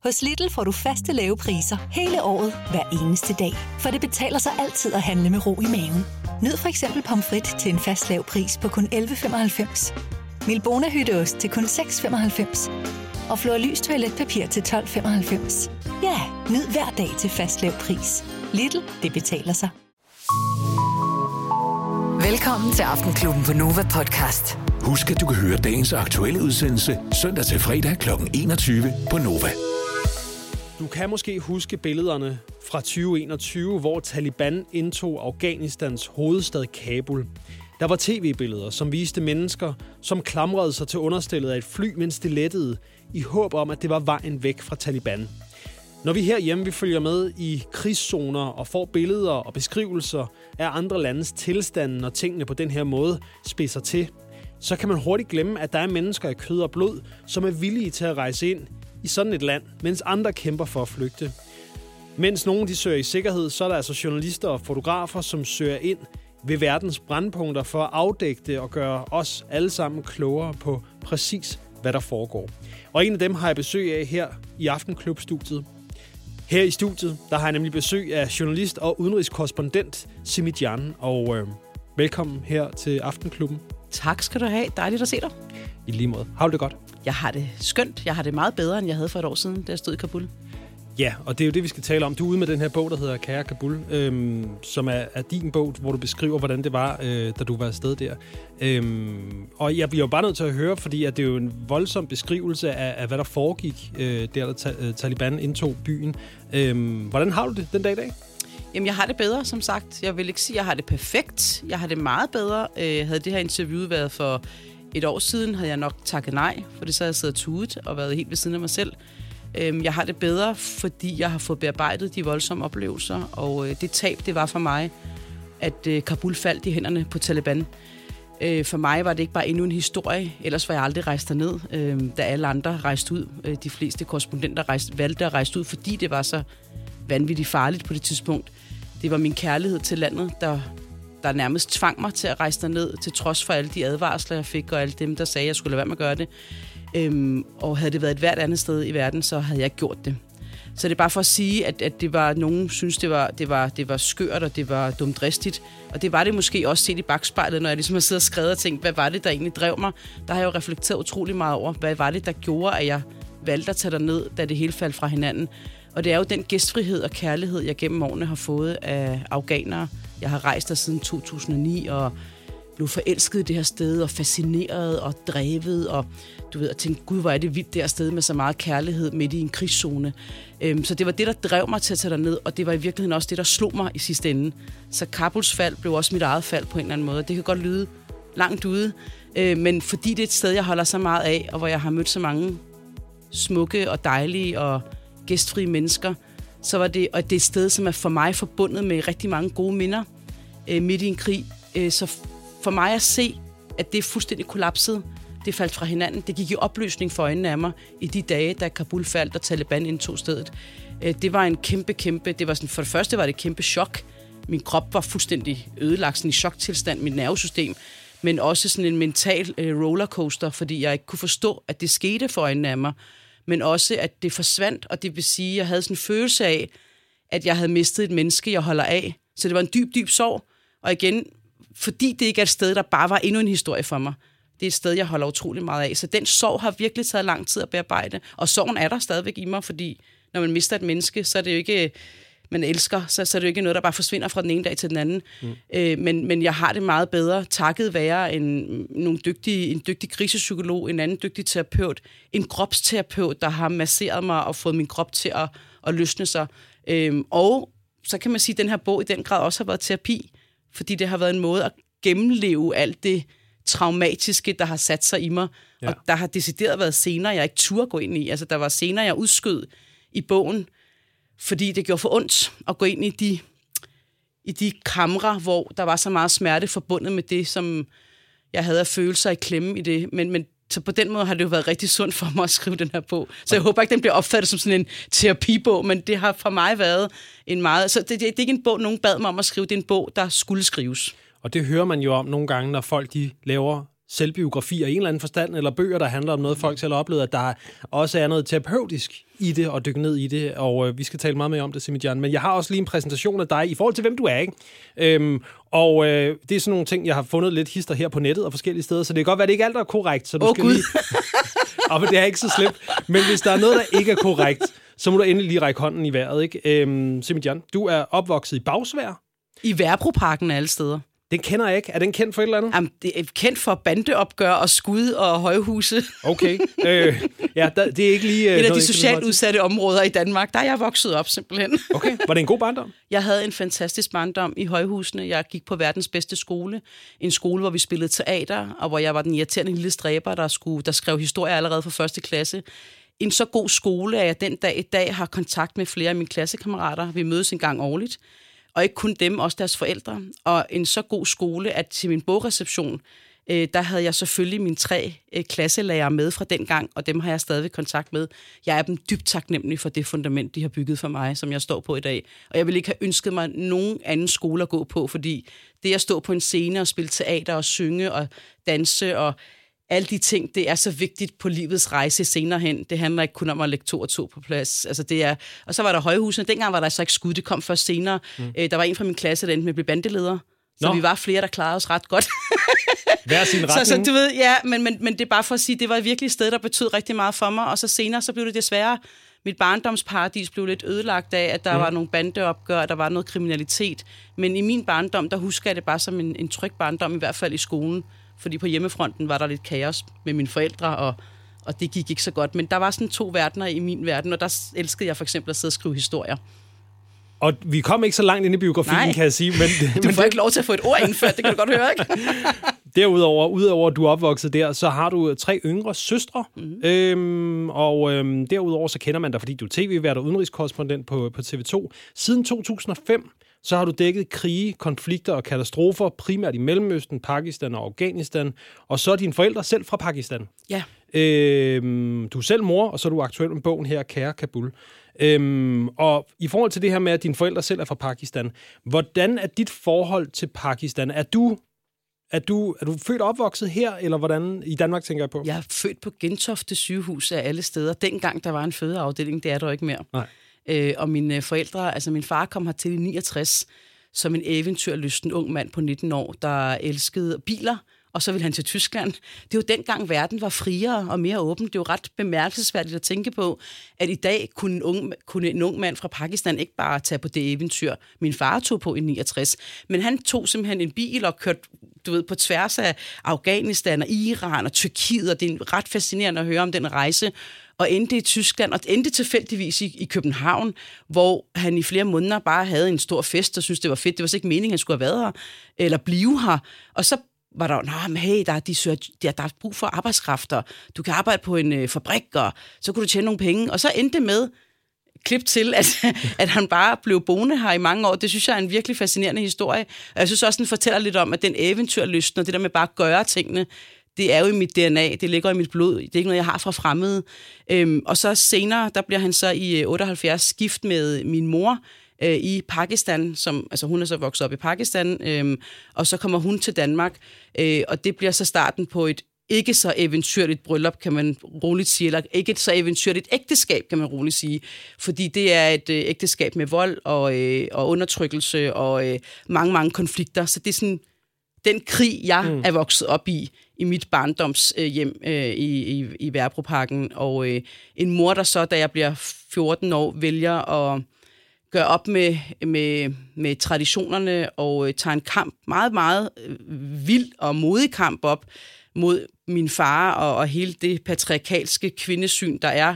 Hos Lidl får du faste lave priser hele året, hver eneste dag. For det betaler sig altid at handle med ro i maven. Nyd for eksempel pomfrit til en fast lav pris på kun 11,95. Milbona hytteost til kun 6,95. Og Florlys toiletpapir til 12,95. Ja, nyd hver dag til fast lav pris. Lidl, det betaler sig. Velkommen til Aftenklubben på Nova Podcast. Husk, at du kan høre dagens aktuelle udsendelse søndag til fredag kl. 21 på Nova. Du kan måske huske billederne fra 2021, hvor Taliban indtog Afghanistans hovedstad Kabul. Der var tv-billeder, som viste mennesker, som klamrede sig til understillet af et fly, mens det lettede, i håb om, at det var vejen væk fra Taliban. Når vi herhjemme vi følger med i krigszoner og får billeder og beskrivelser af andre landes tilstande, når tingene på den her måde spidser til, så kan man hurtigt glemme, at der er mennesker i kød og blod, som er villige til at rejse ind i sådan et land, mens andre kæmper for at flygte. Mens nogen de søger i sikkerhed, så er der altså journalister og fotografer, som søger ind ved verdens brandpunkter for at afdække det og gøre os alle sammen klogere på præcis, hvad der foregår. Og en af dem har jeg besøg af her i Aftenklub-studiet. Her i studiet, der har jeg nemlig besøg af journalist og udenrigskorrespondent Simit Jan. Og velkommen her til Aftenklubben. Tak skal du have. Dejligt at se dig. I lige måde. Har du det godt? Jeg har det skønt. Jeg har det meget bedre, end jeg havde for et år siden, da jeg stod i Kabul. Ja, og det er jo det, vi skal tale om. Du er ude med den her bog, der hedder Kære Kabul, som er din bog, hvor du beskriver, hvordan det var, da du var afsted der. Og jeg bliver jo bare nødt til at høre, fordi at det er jo en voldsom beskrivelse af hvad der foregik, der Taliban indtog byen. Hvordan har du det den dag i dag? Jamen, jeg har det bedre, som sagt. Jeg vil ikke sige, at jeg har det perfekt. Jeg har det meget bedre. Havde det her interview været for et år siden, havde jeg nok takket nej, for det så havde jeg siddet tudet og været helt ved siden af mig selv. Jeg har det bedre, fordi jeg har fået bearbejdet de voldsomme oplevelser, og det tab, det var for mig, at Kabul faldt i hænderne på Taliban. For mig var det ikke bare endnu en historie, ellers var jeg aldrig rejst derned, da alle andre rejste ud. De fleste korrespondenter valgte at rejse ud, fordi det var så vanvittigt farligt på det tidspunkt. Det var min kærlighed til landet, der nærmest tvang mig til at rejse derned, til trods for alle de advarsler, jeg fik, og alle dem, der sagde, at jeg skulle lade være med at gøre det. Og havde det været et hvert andet sted i verden, så havde jeg ikke gjort det. Så det er bare for at sige, at det var, nogen synes, det var skørt, og det var dumdristigt. Og det var det måske også set i bagspejlet, når jeg ligesom har siddet og skrevet og tænkt, hvad var det, der egentlig drev mig? Der har jeg jo reflekteret utrolig meget over, hvad var det, der gjorde, at jeg valgte at tage derned, da det hele faldt fra hinanden. Og det er jo den gæstfrihed og kærlighed, jeg gennem årene har fået af afghanere. Jeg har rejst der siden 2009 og blev forelsket i det her sted og fascineret og drevet og du ved, og tænkte, gud, hvor er det vildt det her sted med så meget kærlighed midt i en krigszone. Så det var det, der drev mig til at tage derned, og det var i virkeligheden også det, der slog mig i sidste ende. Så Kabuls fald blev også mit eget fald på en eller anden måde. Det kan godt lyde langt ude, men fordi det er et sted, jeg holder så meget af, og hvor jeg har mødt så mange smukke og dejlige og gæstfrie mennesker, så var det, og det er et sted, som er for mig forbundet med rigtig mange gode minder midt i en krig. Så for mig at se, at det er fuldstændig kollapset, det faldt fra hinanden. Det gik i opløsning for øjnene af mig i de dage, da Kabul faldt og Taliban indtog stedet. Det var en kæmpe, det var sådan, for det første var det et kæmpe chok. Min krop var fuldstændig ødelagt, sådan i choktilstand, mit nervesystem, men også sådan en mental rollercoaster, fordi jeg ikke kunne forstå, at det skete for øjnene af mig, men også, at det forsvandt, og det vil sige, at jeg havde sådan en følelse af, at jeg havde mistet et menneske, jeg holder af. Så det var en dyb sorg, og igen, fordi det ikke er et sted, der bare var endnu en historie for mig. Det er et sted, jeg holder utrolig meget af. Så den sorg har virkelig taget lang tid at bearbejde. Og sorgen er der stadigvæk i mig, fordi når man mister et menneske, så er det jo ikke, man elsker, så er det jo ikke noget, der bare forsvinder fra den ene dag til den anden. Men jeg har det meget bedre, takket være en dygtig krisepsykolog, en anden dygtig terapeut, en kropsterapeut, der har masseret mig og fået min krop til at løsne sig. Og så kan man sige, at den her bog i den grad også har været terapi, fordi det har været en måde at gennemleve alt det traumatiske, der har sat sig i mig. Ja. Og der har decideret været scener, jeg ikke turde gå ind i. Altså, der var scener, jeg udskød i bogen, fordi det gjorde for ondt at gå ind i de kamre, hvor der var så meget smerte forbundet med det, som jeg havde af følelser i klemme i det. Men så på den måde har det jo været rigtig sundt for mig at skrive den her bog. Så jeg håber ikke, den bliver opfattet som sådan en terapibog, men det har for mig været en meget... Så det er ikke en bog, nogen bad mig om at skrive. Det er en bog, der skulle skrives. Og det hører man jo om nogle gange, når folk de laver selvbiografier i en eller anden forstand, eller bøger, der handler om noget, folk selv har oplevet, at der også er noget terapeutisk i det, og dykke ned i det, og vi skal tale meget mere om det, Simi-Jan. Men jeg har også lige en præsentation af dig, i forhold til, hvem du er, ikke? Det er sådan nogle ting, jeg har fundet lidt hister her på nettet og forskellige steder, så det kan godt være, at det ikke alt er korrekt, så du skal lige... Men det er ikke så slemt. Men hvis der er noget, der ikke er korrekt, så må du endelig lige række hånden i vejret, ikke? Simi-Jan, du er opvokset i Bagsværd. I Værebroparken alle steder. Den kender jeg ikke. Er den kendt for et eller andet? Jamen, det er kendt for bandeopgør og skud og højhuse. Okay. Det er ikke lige... Et af de socialt udsatte områder i Danmark, der er jeg vokset op simpelthen. Okay. Var det en god barndom? Jeg havde en fantastisk barndom i højhusene. Jeg gik på verdens bedste skole. En skole, hvor vi spillede teater, og hvor jeg var den irriterende lille stræber, der skrev historier allerede fra 1. klasse. En så god skole, at jeg den dag i dag har kontakt med flere af mine klassekammerater. Vi mødes en gang årligt. Og ikke kun dem, også deres forældre. Og en så god skole, at til min bogreception, der havde jeg selvfølgelig mine 3 klasselærere med fra dengang, og dem har jeg stadig kontakt med. Jeg er dem dybt taknemmelig for det fundament, de har bygget for mig, som jeg står på i dag. Og jeg ville ikke have ønsket mig nogen anden skole at gå på, fordi det at stå på en scene og spille teater og synge og danse og alle de ting, det er så vigtigt på livets rejse senere hen. Det handler ikke kun om at lægge 2 og 2 på plads. Altså det er, og så var der højhusene. Dengang var der så ikke skud, det kom først senere. Der var en fra min klasse, der endte med at blive bandeleder. Så vi var flere, der klarede os ret godt. Hver sin retning. Så du ved, ja, men det er bare for at sige, det var virkelig et sted, der betød rigtig meget for mig. Og så senere, så blev det desværre, mit barndomsparadis blev lidt ødelagt af, at der var nogle bandeopgør, der var noget kriminalitet. Men i min barndom, der husker jeg det bare som en tryg barndom, i hvert fald i skolen. Fordi på hjemmefronten var der lidt kaos med mine forældre, og det gik ikke så godt. Men der var sådan 2 verdener i min verden, og der elskede jeg for eksempel at sidde og skrive historier. Og vi kom ikke så langt ind i biografien, kan jeg sige. Men du får ikke lov til at få et ord indført, det kan du godt høre, ikke? Udover at du er opvokset der, så har du 3 yngre søstre. Derudover så kender man dig, fordi du er tv-vært og udenrigskorrespondent på TV2. Siden 2005, så har du dækket krige, konflikter og katastrofer, primært i Mellemøsten, Pakistan og Afghanistan. Og så er dine forældre selv fra Pakistan. Ja. Du er selv mor, og så er du aktuel med bogen her, Kære Kabul. Og i forhold til det her med, at dine forældre selv er fra Pakistan, hvordan er dit forhold til Pakistan? Er du født og opvokset her, eller hvordan i Danmark, tænker jeg på? Jeg er født på Gentofte sygehus af alle steder. Dengang der var en fødeafdeling, det er der ikke mere. Nej. Og mine forældre, altså min far kom hertil i 69 som en eventyrlysten ung mand på 19 år, der elskede biler, og så ville han til Tyskland. Det var dengang verden var friere og mere åben. Det er jo ret bemærkelsesværdigt at tænke på, at i dag kunne en ung mand fra Pakistan ikke bare tage på det eventyr, min far tog på i 69. Men han tog simpelthen en bil og kørte på tværs af Afghanistan og Iran og Tyrkiet, og det er ret fascinerende at høre om den rejse, og endte i Tyskland, og endte tilfældigvis i København, hvor han i flere måneder bare havde en stor fest, og syntes, det var fedt. Det var så ikke meningen, at han skulle have været her, eller blive her. Og så var der, hey, der er brug for arbejdskrafter. Du kan arbejde på en fabrik, og så kunne du tjene nogle penge. Og så endte det med, klip til, at han bare blev boende her i mange år. Det synes jeg er en virkelig fascinerende historie. Og jeg synes også, den fortæller lidt om, at den eventyrlysten, og det der med bare at gøre tingene, det er jo i mit DNA, det ligger i mit blod. Det er ikke noget, jeg har fra fremmede. Og så senere, der bliver han så i 78 gift med min mor i Pakistan, altså hun er så vokset op i Pakistan, og så kommer hun til Danmark, og det bliver så starten på et ikke så eventyrligt bryllup, kan man roligt sige, eller ikke et så eventyrligt ægteskab, kan man roligt sige, fordi det er et ægteskab med vold og undertrykkelse og mange, mange konflikter, så det er sådan den krig, jeg er vokset op i mit barndomshjem i Værebroparken, og en mor, der så, da jeg bliver 14 år, vælger at gøre op med traditionerne og tager en kamp, meget, meget vild og modig kamp op mod min far og hele det patriarkalske kvindesyn, der er,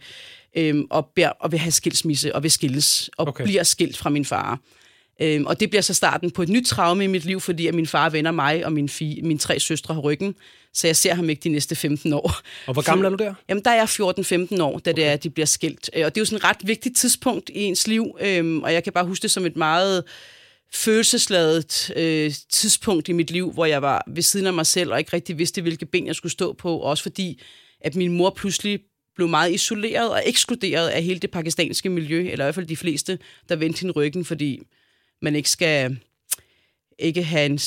og vil have skilsmisse og vil skilles, og bliver skilt fra min far. Og det bliver så starten på et nyt traume i mit liv, fordi at min far vender mig og mine 3 søstre har ryggen, så jeg ser ham ikke de næste 15 år. Og hvor gammel er du der? Jamen, der er jeg 14-15 år, da det er, at de bliver skilt. Og det er jo sådan et ret vigtigt tidspunkt i ens liv, og jeg kan bare huske det som et meget følelsesladet tidspunkt i mit liv, hvor jeg var ved siden af mig selv, og ikke rigtig vidste, hvilke ben jeg skulle stå på, også fordi, at min mor pludselig blev meget isoleret og ekskluderet af hele det pakistanske miljø, eller i hvert fald de fleste, der vendte hende ryggen, fordi man ikke skal have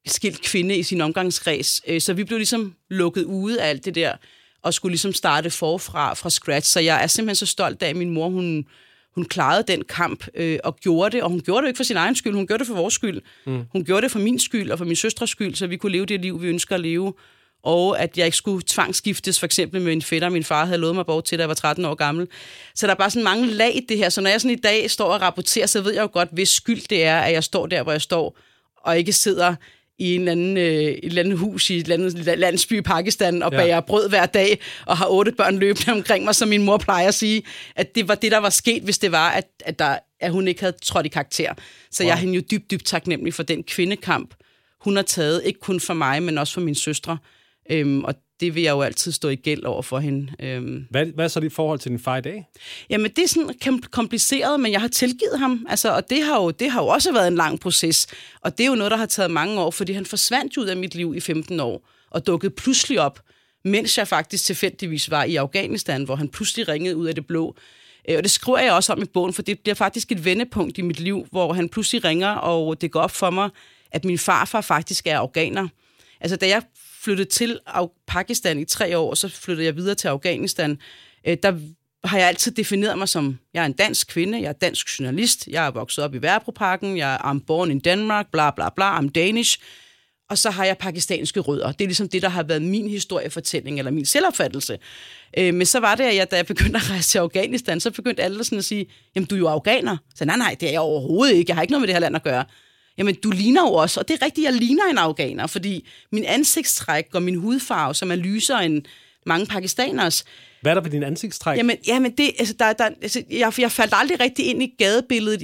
skilt kvinde i sin omgangskreds. Så vi blev ligesom lukket ude af alt det der, og skulle ligesom starte fra scratch. Så jeg er simpelthen så stolt af, at min mor, hun klarede den kamp og gjorde det. Og hun gjorde det ikke for sin egen skyld, hun gjorde det for vores skyld. Hun gjorde det for min skyld og for min søstres skyld, så vi kunne leve det liv, vi ønsker at leve. Og at jeg ikke skulle tvangsgiftes, for eksempel med en fætter, min far havde lovet mig bort til, da jeg var 13 år gammel. Så der er bare sådan mange lag i det her. Så når jeg sådan i dag står og rapporterer, så ved jeg jo godt, hvis skyld det er, at jeg står der, hvor jeg står, og ikke sidder i et eller andet hus i et eller andet landsby i Pakistan og bager brød hver dag og har 8 børn løbende omkring mig, som min mor plejer at sige, at det var det, der var sket, hvis det var, at hun ikke havde trådt i karakter. Så jeg er hende jo dybt taknemmelig for den kvindekamp, hun har taget, ikke kun for mig, men også for mine søstre. Og det vil jeg jo altid stå i gæld over for hende. Hvad er så dit forhold til din far i dag? Jamen, det er sådan kompliceret, men jeg har tilgivet ham. Altså, og det har jo også været en lang proces. Og det er jo noget, der har taget mange år, fordi han forsvandt ud af mit liv i 15 år og dukkede pludselig op, mens jeg faktisk tilfældigvis var i Afghanistan, hvor han pludselig ringede ud af det blå. Og det skriver jeg også om i bogen, for det bliver faktisk et vendepunkt i mit liv, hvor han pludselig ringer, og det går op for mig, at min farfar faktisk er afghaner. Altså, da jeg flyttede til Pakistan i 3 år, og så flyttede jeg videre til Afghanistan, der har jeg altid defineret mig som, jeg er en dansk kvinde, jeg er dansk journalist, jeg er vokset op i Værebroparken, jeg er born in Denmark, bla bla bla, I'm Danish, og så har jeg pakistanske rødder. Det er ligesom det, der har været min historiefortælling, eller min selvopfattelse. Men så var det, at da jeg begyndte at rejse til Afghanistan, så begyndte alle sådan at sige, jamen du er jo afghaner. Så nej, det er jeg overhovedet ikke, jeg har ikke noget med det her land at gøre. Jamen, du ligner jo også, og det er rigtigt, jeg ligner en afghaner, fordi min ansigtstræk og min hudfarve, som er lysere end mange pakistaners. Hvad er der ved din ansigtstræk? Jamen det, altså, jeg faldt aldrig rigtig ind i gadebilledet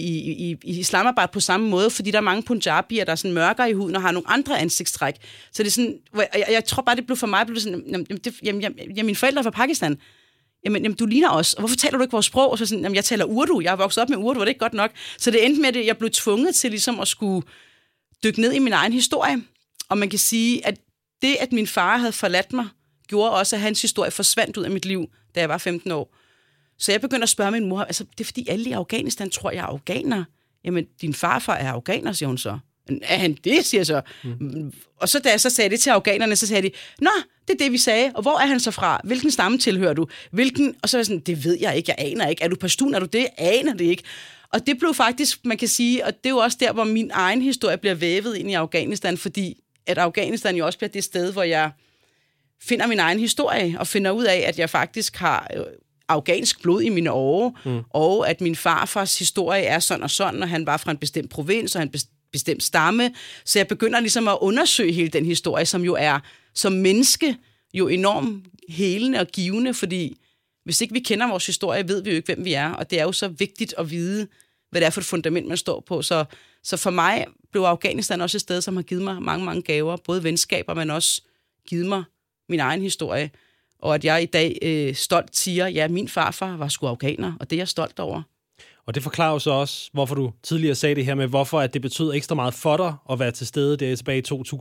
i Islamabad på samme måde, fordi der er mange punjabier, der er sådan mørkere i huden og har nogle andre ansigtstræk. Så det er sådan, jeg tror bare, det blev for mig, mine forældre er fra Pakistan. Jamen, du ligner os. Og hvorfor taler du ikke vores sprog? Og så sådan, jamen, jeg taler urdu. Jeg er vokset op med urdu, og det er ikke godt nok. Så det endte med, at jeg blev tvunget til ligesom at skulle dykke ned i min egen historie. Og man kan sige, at det, at min far havde forladt mig, gjorde også, at hans historie forsvandt ud af mit liv, da jeg var 15 år. Så jeg begyndte at spørge min mor, altså, det er fordi alle i Afghanistan tror, jeg er afghaner. Jamen, din farfar er afghaner, siger hun så. Er han det, siger jeg så. Og så da jeg så sagde det til afghanerne, så sagde de, nå, det er det, vi sagde, og hvor er han så fra? Hvilken stamme tilhører du? Og så var jeg sådan, det ved jeg ikke, jeg aner ikke. Er du pashtun, er du det? Jeg aner det ikke. Og det blev faktisk, man kan sige, og det er jo også der, hvor min egen historie bliver vævet ind i Afghanistan, fordi at Afghanistan jo også bliver det sted, hvor jeg finder min egen historie, og finder ud af, at jeg faktisk har afghansk blod i mine åre, og at min farfars historie er sådan og sådan, og han var fra en bestemt provins, og han bestemt stamme. Så jeg begynder ligesom at undersøge hele den historie, som jo er som menneske jo enormt helende og givende, fordi hvis ikke vi kender vores historie, ved vi jo ikke, hvem vi er, og det er jo så vigtigt at vide, hvad det er for et fundament, man står på. Så for mig blev Afghanistan også et sted, som har givet mig mange, mange gaver, både venskaber, men også givet mig min egen historie, og at jeg i dag stolt siger, ja, min farfar var sgu afghaner, og det er jeg stolt over. Og det forklarer jo så også, hvorfor du tidligere sagde det her med, hvorfor at det betød ekstra meget for dig at være til stede der tilbage i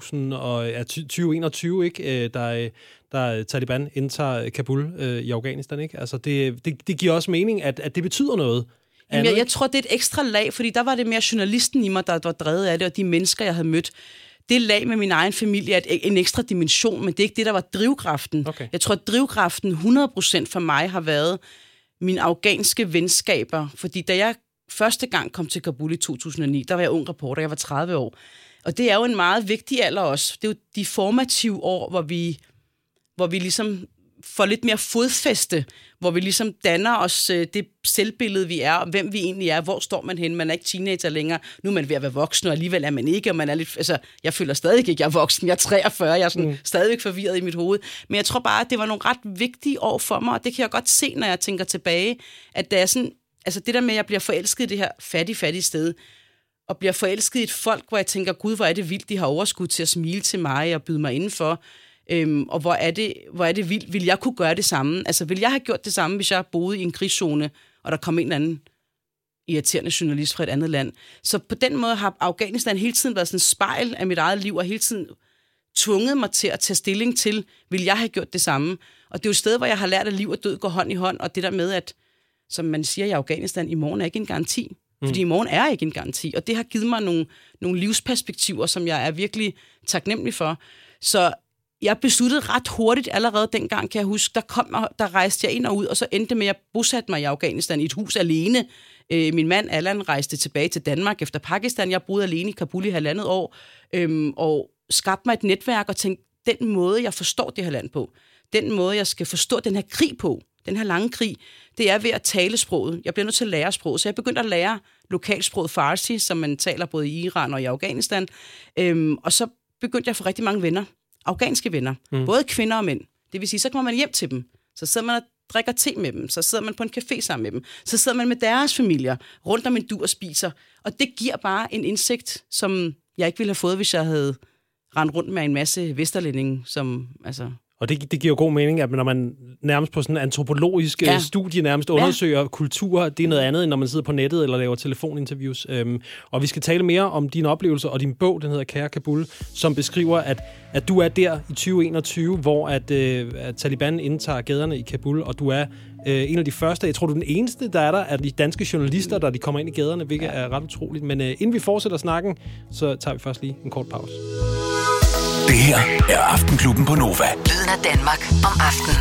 2021, ikke? Der Taliban indtager Kabul i Afghanistan, ikke? Altså det giver også mening, at det betyder noget. Jamen, jeg tror, det er et ekstra lag, fordi der var det mere journalisten i mig, der var drevet af det, og de mennesker, jeg havde mødt. Det lag med min egen familie er en ekstra dimension, men det er ikke det, der var drivkraften. Okay. Jeg tror, at drivkraften 100% for mig har været mine afghanske venskaber, fordi da jeg første gang kom til Kabul i 2009, der var jeg ung reporter, jeg var 30 år. Og det er jo en meget vigtig alder også. Det er jo de formative år, hvor vi ligesom får lidt mere fodfæste, hvor vi ligesom danner os det selvbillede, vi er, og hvem vi egentlig er, hvor står man hen. Man er ikke teenager længere, nu er man ved at være voksen, og alligevel er man ikke, og man er lidt, altså, jeg føler stadig ikke, at jeg er voksen, jeg er 43, jeg er sådan stadigvæk forvirret i mit hoved. Men jeg tror bare, at det var nogle ret vigtige år for mig, og det kan jeg godt se, når jeg tænker tilbage, at det er sådan, altså det der med, at jeg bliver forelsket i det her fattige sted, og bliver forelsket i et folk, hvor jeg tænker, gud, hvor er det vildt, de har overskud til at smile til mig og byde mig indenfor. Og hvor er det vildt. Vil jeg kunne gøre det samme? Altså, vil jeg have gjort det samme, hvis jeg boede i en krigszone, og der kom en eller anden irriterende journalist fra et andet land? Så på den måde har Afghanistan hele tiden været sådan et spejl af mit eget liv, og hele tiden tvunget mig til at tage stilling til, vil jeg have gjort det samme? Og det er jo et sted, hvor jeg har lært, at liv og død går hånd i hånd, og det der med, at, som man siger i Afghanistan, i morgen er ikke en garanti. Fordi i morgen er ikke en garanti. Og det har givet mig nogle livsperspektiver, som jeg er virkelig taknemmelig for. Så jeg besluttede ret hurtigt allerede dengang, kan jeg huske, der rejste jeg ind og ud, og så endte med, at jeg bosatte mig i Afghanistan i et hus alene. Min mand Allan rejste tilbage til Danmark efter Pakistan. Jeg boede alene i Kabul i 1,5 år, og skabte mig et netværk og tænkte, den måde, jeg forstår det her land på, den måde, jeg skal forstå den her krig på, den her lange krig, det er ved at tale sproget. Jeg bliver nødt til at lære sproget, så jeg begyndte at lære lokalsproget Farsi, som man taler både i Iran og i Afghanistan. Og så begyndte jeg at få rigtig mange venner, afghanske venner, både kvinder og mænd. Det vil sige, så kommer man hjem til dem, så sidder man og drikker te med dem, så sidder man på en café sammen med dem, så sidder man med deres familier rundt om en dur og spiser. Og det giver bare en indsigt, som jeg ikke ville have fået, hvis jeg havde rendt rundt med en masse vesterlændinge, som altså... Og det giver jo god mening, at når man nærmest på sådan en antropologisk studie nærmest undersøger kultur, det er noget andet, end når man sidder på nettet eller laver telefoninterviews. Og vi skal tale mere om dine oplevelser, og din bog, den hedder Kære Kabul, som beskriver, at du er der i 2021, hvor at Taliban indtager gaderne i Kabul, og du er en af de første, jeg tror, du er den eneste, der er der, af de danske journalister, der de kommer ind i gaderne, hvilket er ret utroligt. Men inden vi fortsætter snakken, så tager vi først lige en kort pause. Det her er Aftenklubben på Nova. Lyden af Danmark om aftenen.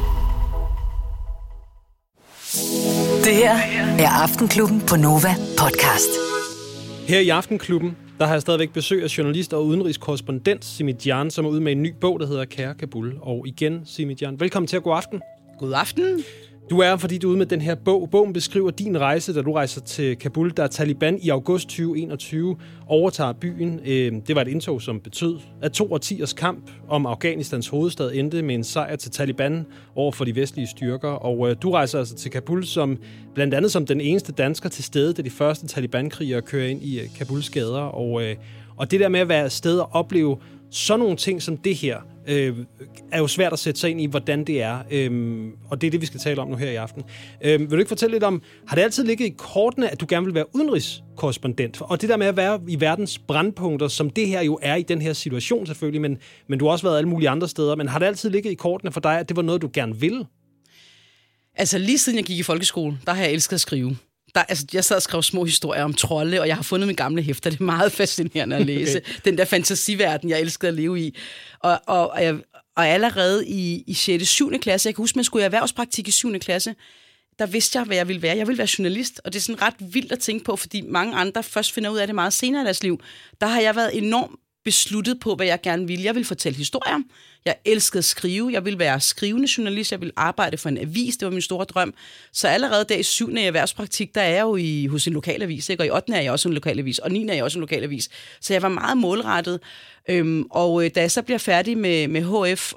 Det her er Aftenklubben på Nova podcast. Her i Aftenklubben, der har jeg stadigvæk besøg af journalist og udenrigskorrespondent Simit Jan, som er ude med en ny bog, der hedder Kære Kabul. Og igen, Simit Jan, velkommen til at god aften. God aften. Du er, fordi du er ude med den her bog. Bogen beskriver din rejse, da du rejser til Kabul, da Taliban i august 2021 overtager byen. Det var et indtog, som betød, at 2 årtiers kamp om Afghanistans hovedstad endte med en sejr til Taliban over for de vestlige styrker. Og du rejser altså til Kabul som blandt andet som den eneste dansker til stede, da de første Taliban-krigere kører ind i Kabuls gader. Og det der med at være afsted og opleve sådan nogle ting som det her, er jo svært at sætte sig ind i, hvordan det er. Og det er det, vi skal tale om nu her i aften. Vil du ikke fortælle lidt om, har det altid ligget i kortene, at du gerne vil være udenrigskorrespondent? Og det der med at være i verdens brandpunkter, som det her jo er i den her situation selvfølgelig, men du har også været alle mulige andre steder. Men har det altid ligget i kortene for dig, at det var noget, du gerne ville? Altså lige siden jeg gik i folkeskole, der har jeg elsket at skrive. Jeg sad og skrev små historier om trolde, og jeg har fundet mine gamle hæfter. Det er meget fascinerende at læse. Okay. Den der fantasiverden, jeg elskede at leve i. Og allerede i 6. og 7. klasse, jeg kan huske, man skulle i erhvervspraktik i 7. klasse, der vidste jeg, hvad jeg ville være. Jeg ville være journalist, og det er sådan ret vildt at tænke på, fordi mange andre først finder ud af det meget senere i deres liv. Der har jeg været enormt besluttet på, hvad jeg gerne ville. Jeg ville fortælle historier. Jeg elskede at skrive. Jeg ville være skrivende journalist. Jeg ville arbejde for en avis. Det var min store drøm. Så allerede der i 7. i erhvervspraktik, der er jeg jo hos en lokalavis, ikke? Og i 8. er jeg også en lokalavis, og 9. er jeg også en lokalavis. Så jeg var meget målrettet. Og da jeg så bliver færdig med HF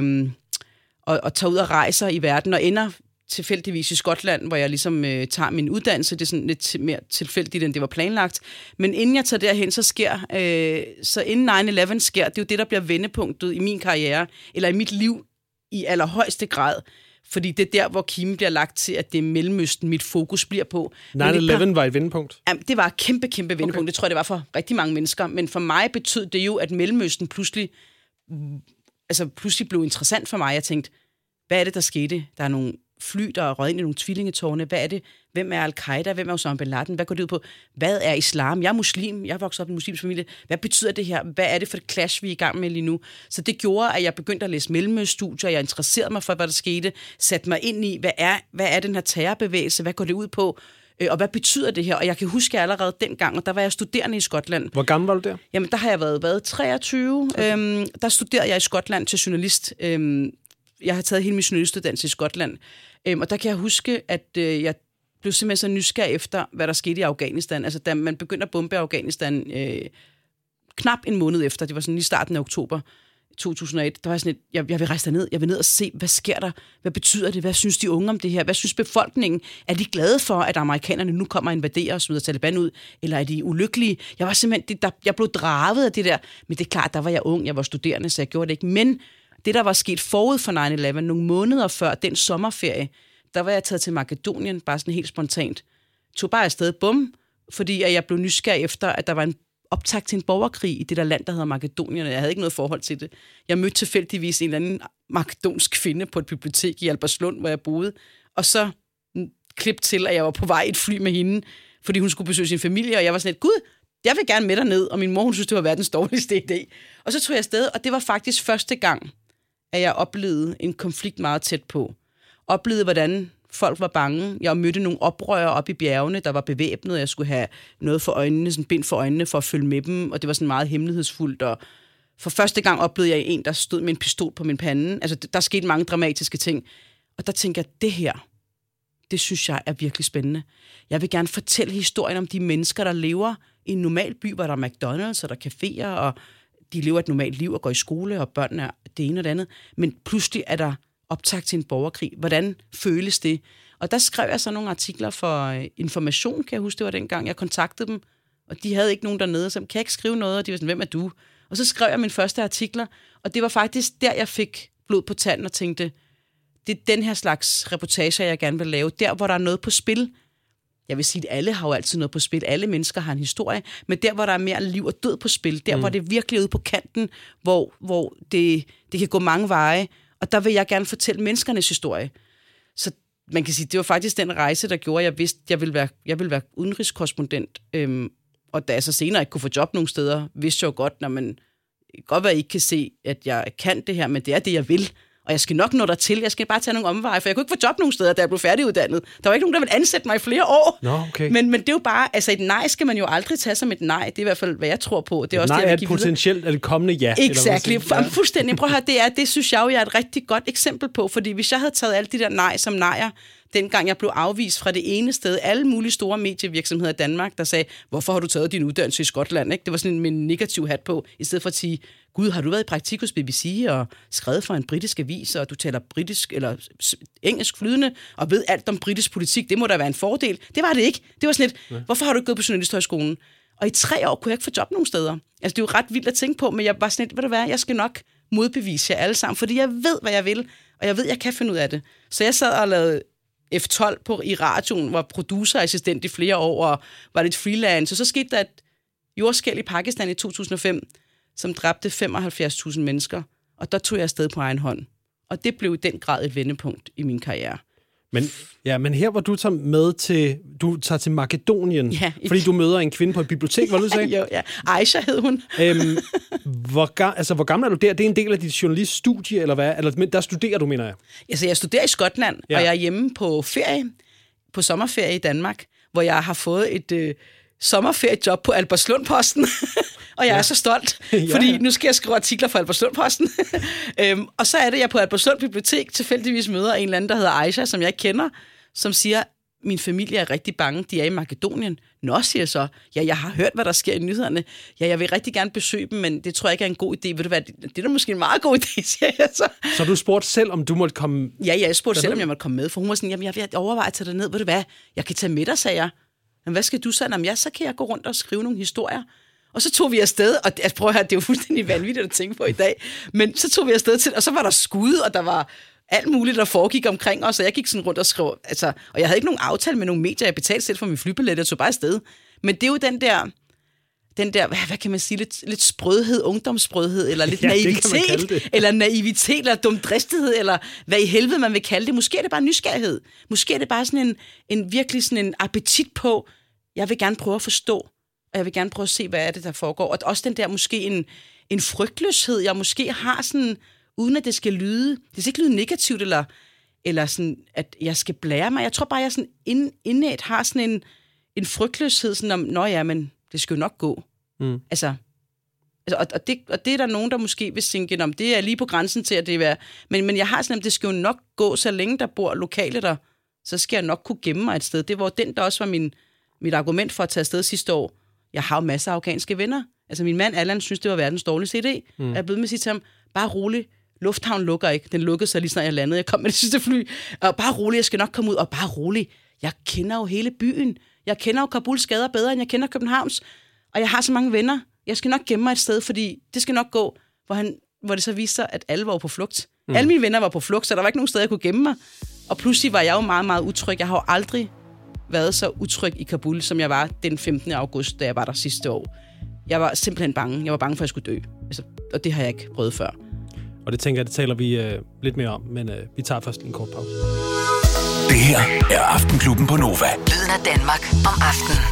og tager ud og rejser i verden og ender tilfældigvis i Skotland, hvor jeg ligesom tager min uddannelse. Det er sådan lidt mere tilfældigt, end det var planlagt. Men inden jeg tager derhen, så inden 9/11 sker, det er jo det, der bliver vendepunktet i min karriere, eller i mit liv i allerhøjeste grad. Fordi det er der, hvor kimen bliver lagt til, at det er Mellemøsten, mit fokus bliver på. 9/11 var et vendepunkt? Jamen, det var et kæmpe vendepunkt. Okay. Det tror jeg, det var for rigtig mange mennesker. Men for mig betød det jo, at Mellemøsten pludselig blev interessant for mig. Jeg tænkte, hvad er det, der skete? Der er nogle fly, der er røget ind i nogle tvillingetårne. Hvad er det? Hvem er Al-Qaida? Hvem er Osama bin Laden? Hvad går det ud på? Hvad er islam? Jeg er muslim. Jeg er vokset op i en muslimsk familie. Hvad betyder det her? Hvad er det for et clash, vi er i gang med lige nu? Så det gjorde, at jeg begyndte at læse mellemøststudier. Jeg interesserede mig for, hvad der skete. Satte mig ind i, hvad er den her terrorbevægelse? Hvad går det ud på? Og hvad betyder det her? Og jeg kan huske allerede dengang, og der var jeg studerende i Skotland. Hvor gammel var du der? Jamen, der har jeg været 23. Okay. Der studerede jeg i Skotland til journalist. Jeg har taget hele min journalistuddannelse i Skotland. Og der kan jeg huske, at jeg blev simpelthen så nysgerrig efter, hvad der skete i Afghanistan. Altså, da man begyndte at bombe Afghanistan knap en måned efter, det var sådan i starten af oktober 2001, der var sådan jeg vil rejse derned, jeg vil ned og se, hvad sker der? Hvad betyder det? Hvad synes de unge om det her? Hvad synes befolkningen? Er de glade for, at amerikanerne nu kommer og invaderer og smider Taliban ud? Eller er de ulykkelige? Jeg var simpelthen, jeg blev draget af det der. Men det er klart, der var jeg ung, jeg var studerende, så jeg gjorde det ikke. Men det, der var sket forud for 9/11, nogle måneder før den sommerferie, der var jeg taget til Makedonien, bare sådan helt spontant. Tog bare afsted, fordi jeg blev nysgerrig efter, at der var en optakt til en borgerkrig i det der land, der hedder Makedonien. Jeg havde ikke noget forhold til det. Jeg mødte tilfældigvis en eller anden makedonsk kvinde på et bibliotek i Albertslund, hvor jeg boede, og så klip til, at jeg var på vej i et fly med hende, fordi hun skulle besøge sin familie, og jeg var sådan lidt, gud, jeg vil gerne med derned, og min mor, hun synes, det var verdens dårligste idé. Og så tog jeg afsted, og det var faktisk første gang, at jeg oplevede en konflikt meget tæt på. Oplevede, hvordan folk var bange. Jeg mødte nogle oprørere op i bjergene, der var bevæbnet, og jeg skulle have noget for øjnene, sådan bind for øjnene, for at følge med dem, og det var sådan meget hemmelighedsfuldt, og for første gang oplevede jeg en, der stod med en pistol på min pande. Altså, der skete mange dramatiske ting. Og der tænker jeg, det her, det synes jeg er virkelig spændende. Jeg vil gerne fortælle historien om de mennesker, der lever i en normal by, hvor der er McDonald's, og der er caféer, og de lever et normalt liv og går i skole, og børnene er det ene og det andet. Men pludselig er der optakt til en borgerkrig. Hvordan føles det? Og der skrev jeg så nogle artikler for Information, kan jeg huske, det var dengang. Jeg kontaktede dem, og de havde ikke nogen dernede, så kan jeg ikke skrive noget, og de var sådan, hvem er du? Og så skrev jeg mine første artikler, og det var faktisk der, jeg fik blod på tanden og tænkte, det er den her slags reportager, jeg gerne vil lave. Der, hvor der er noget på spil. Jeg vil sige, at alle har jo altid noget på spil. Alle mennesker har en historie. Men der, hvor der er mere liv og død på spil, der, hvor det virkelig er ude på kanten, hvor det kan gå mange veje. Og der vil jeg gerne fortælle menneskernes historie. Så man kan sige, det var faktisk den rejse, der gjorde, at jeg vidste, at jeg ville være udenrigskorrespondent. Og da jeg så senere ikke kunne få job nogen steder, vidste jeg jo godt, når man godt være, I ikke kan se, at jeg kan det her, men det er det, jeg vil. Og jeg skal nok nå dertil. Jeg skal bare tage nogle omveje, for jeg kunne ikke få job nogen steder, da jeg blev færdiguddannet. Der var ikke nogen, der ville ansætte mig i flere år. Okay. Men det er jo bare, altså et nej skal man jo aldrig tage som et nej. Det er i hvert fald, hvad jeg tror på. Det er også nej det, er et potentielt er det kommende ja. Exakt. Fuldstændig. Prøv at høre, det synes jeg jo, jeg er et rigtig godt eksempel på. Fordi hvis jeg havde taget alle de der nej som nejer, dengang jeg blev afvist fra det ene sted, alle mulige store medievirksomheder i Danmark, der sagde, hvorfor har du taget din uddannelse i Skotland? Ikke? Det var sådan en negativ hat på, i stedet for at sige, gud, har du været i praktik hos BBC og skrevet for en britisk avis, og du taler britisk eller engelsk flydende, og ved alt om britisk politik, det må da være en fordel. Det var det ikke. Det var sådan lidt, hvorfor har du ikke gået på Journalisthøjskolen? Og i 3 år kunne jeg ikke få job nogen steder. Altså, det er jo ret vildt at tænke på, men jeg var sådan lidt, ved du hvad, jeg skal nok modbevise jer alle sammen, fordi jeg ved, hvad jeg vil, og jeg ved, jeg kan finde ud af det. Så jeg sad og lavede F12 i radioen, var producerassistent i flere år, og var lidt freelance. Og så skete der et jordskælv i Pakistan i 2005, som dræbte 75.000 mennesker. Og der tog jeg afsted på egen hånd. Og det blev i den grad et vendepunkt i min karriere. Men her hvor du tager til Makedonien, fordi du møder en kvinde på et bibliotek, hvor du sagde? Jo, ja. Aisha hed hun. Hvor gammel er du der? Det er en del af dit journaliststudie, eller hvad? Eller der studerer du, mener jeg? Altså, jeg studerer i Skotland, og jeg er hjemme på ferie, på sommerferie i Danmark, hvor jeg har fået et sommerferiejob på Albertslund-Posten. Og jeg er så stolt, fordi nu skal jeg skrive artikler for Albertslund-Posten. Og så er det, jeg på Albertslund Bibliotek tilfældigvis møder en eller anden, der hedder Aisha, som jeg ikke kender, som siger, min familie er rigtig bange, de er i Makedonien. Nå, siger jeg så. Ja, jeg har hørt, hvad der sker i nyhederne. Ja, jeg vil rigtig gerne besøge dem, men det tror jeg ikke er en god idé. Ved du hvad, det er da måske en meget god idé, siger jeg så. Så du spurgte selv, om du måtte komme? Ja, jeg spurgte selv, om jeg måtte komme med, for hun var sådan, jamen, jeg vil overveje at tage dig ned. Ved du hvad, jeg kan tage med dig, sagde jeg. Men hvad skal du så? Jamen, så kan jeg gå rundt og skrive nogle historier. Og så tog vi afsted, og prøv at høre, det er jo fuldstændig vanvittigt at tænke på i dag, men så tog vi afsted til, og så var der skud, og der var alt muligt, der foregik omkring os, og jeg gik sådan rundt og skrev, og jeg havde ikke nogen aftale med nogle medier, jeg betalte selv for min flybillet, jeg tog bare afsted. Men det er jo den der, hvad kan man sige, lidt sprødhed, ungdomssprødhed, eller lidt naivitet, eller naivitet, eller dumdristighed, eller hvad i helvede man vil kalde det. Måske er det bare nysgerrighed. Måske er det bare sådan en virkelig sådan en appetit på, jeg vil gerne prøve at forstå, og jeg vil gerne prøve at se, hvad er det, der foregår. Og også den der måske en frygtløshed, jeg måske har sådan, uden at det skal lyde negativt, eller sådan, at jeg skal blære mig. Jeg tror bare, jeg sådan indæt har sådan en frygtløshed, sådan om, nå ja, men det skal jo nok gå. Altså, og det er der nogen, der måske vil tænke, om det er lige på grænsen til, at det er. Men jeg har sådan, at det skal jo nok gå, så længe der bor lokale der, så skal jeg nok kunne gemme mig et sted. Det var den, der også var mit argument for at tage afsted sidste år. Jeg har jo masser af afghanske venner. Altså min mand Allan synes, det var verdens dårligste idé. Jeg er blevet med at sige til ham, bare rolig, lufthavnen lukker ikke. Den lukkede sig lige snart jeg landede. Jeg kom med det sidste fly. Og bare rolig, jeg skal nok komme ud. Og bare rolig, jeg kender jo hele byen. Jeg kender jo Kabuls gader bedre, end jeg kender Københavns. Og jeg har så mange venner. Jeg skal nok gemme mig et sted, fordi det skal nok gå, hvor det så viste sig, at alle var på flugt. Alle mine venner var på flugt, så der var ikke nogen sted, jeg kunne gemme mig. Og pludselig var jeg jo meget, meget utryg. Jeg har jo aldrig været så utryg i Kabul, som jeg var den 15. august, da jeg var der sidste år. Jeg var simpelthen bange. Jeg var bange for, at jeg skulle dø. Altså, og det har jeg ikke prøvet før. Og det tænker jeg, det taler vi lidt mere om, men vi tager først en kort pause. Det her er Aftenklubben på Nova. Lyden af Danmark om aftenen.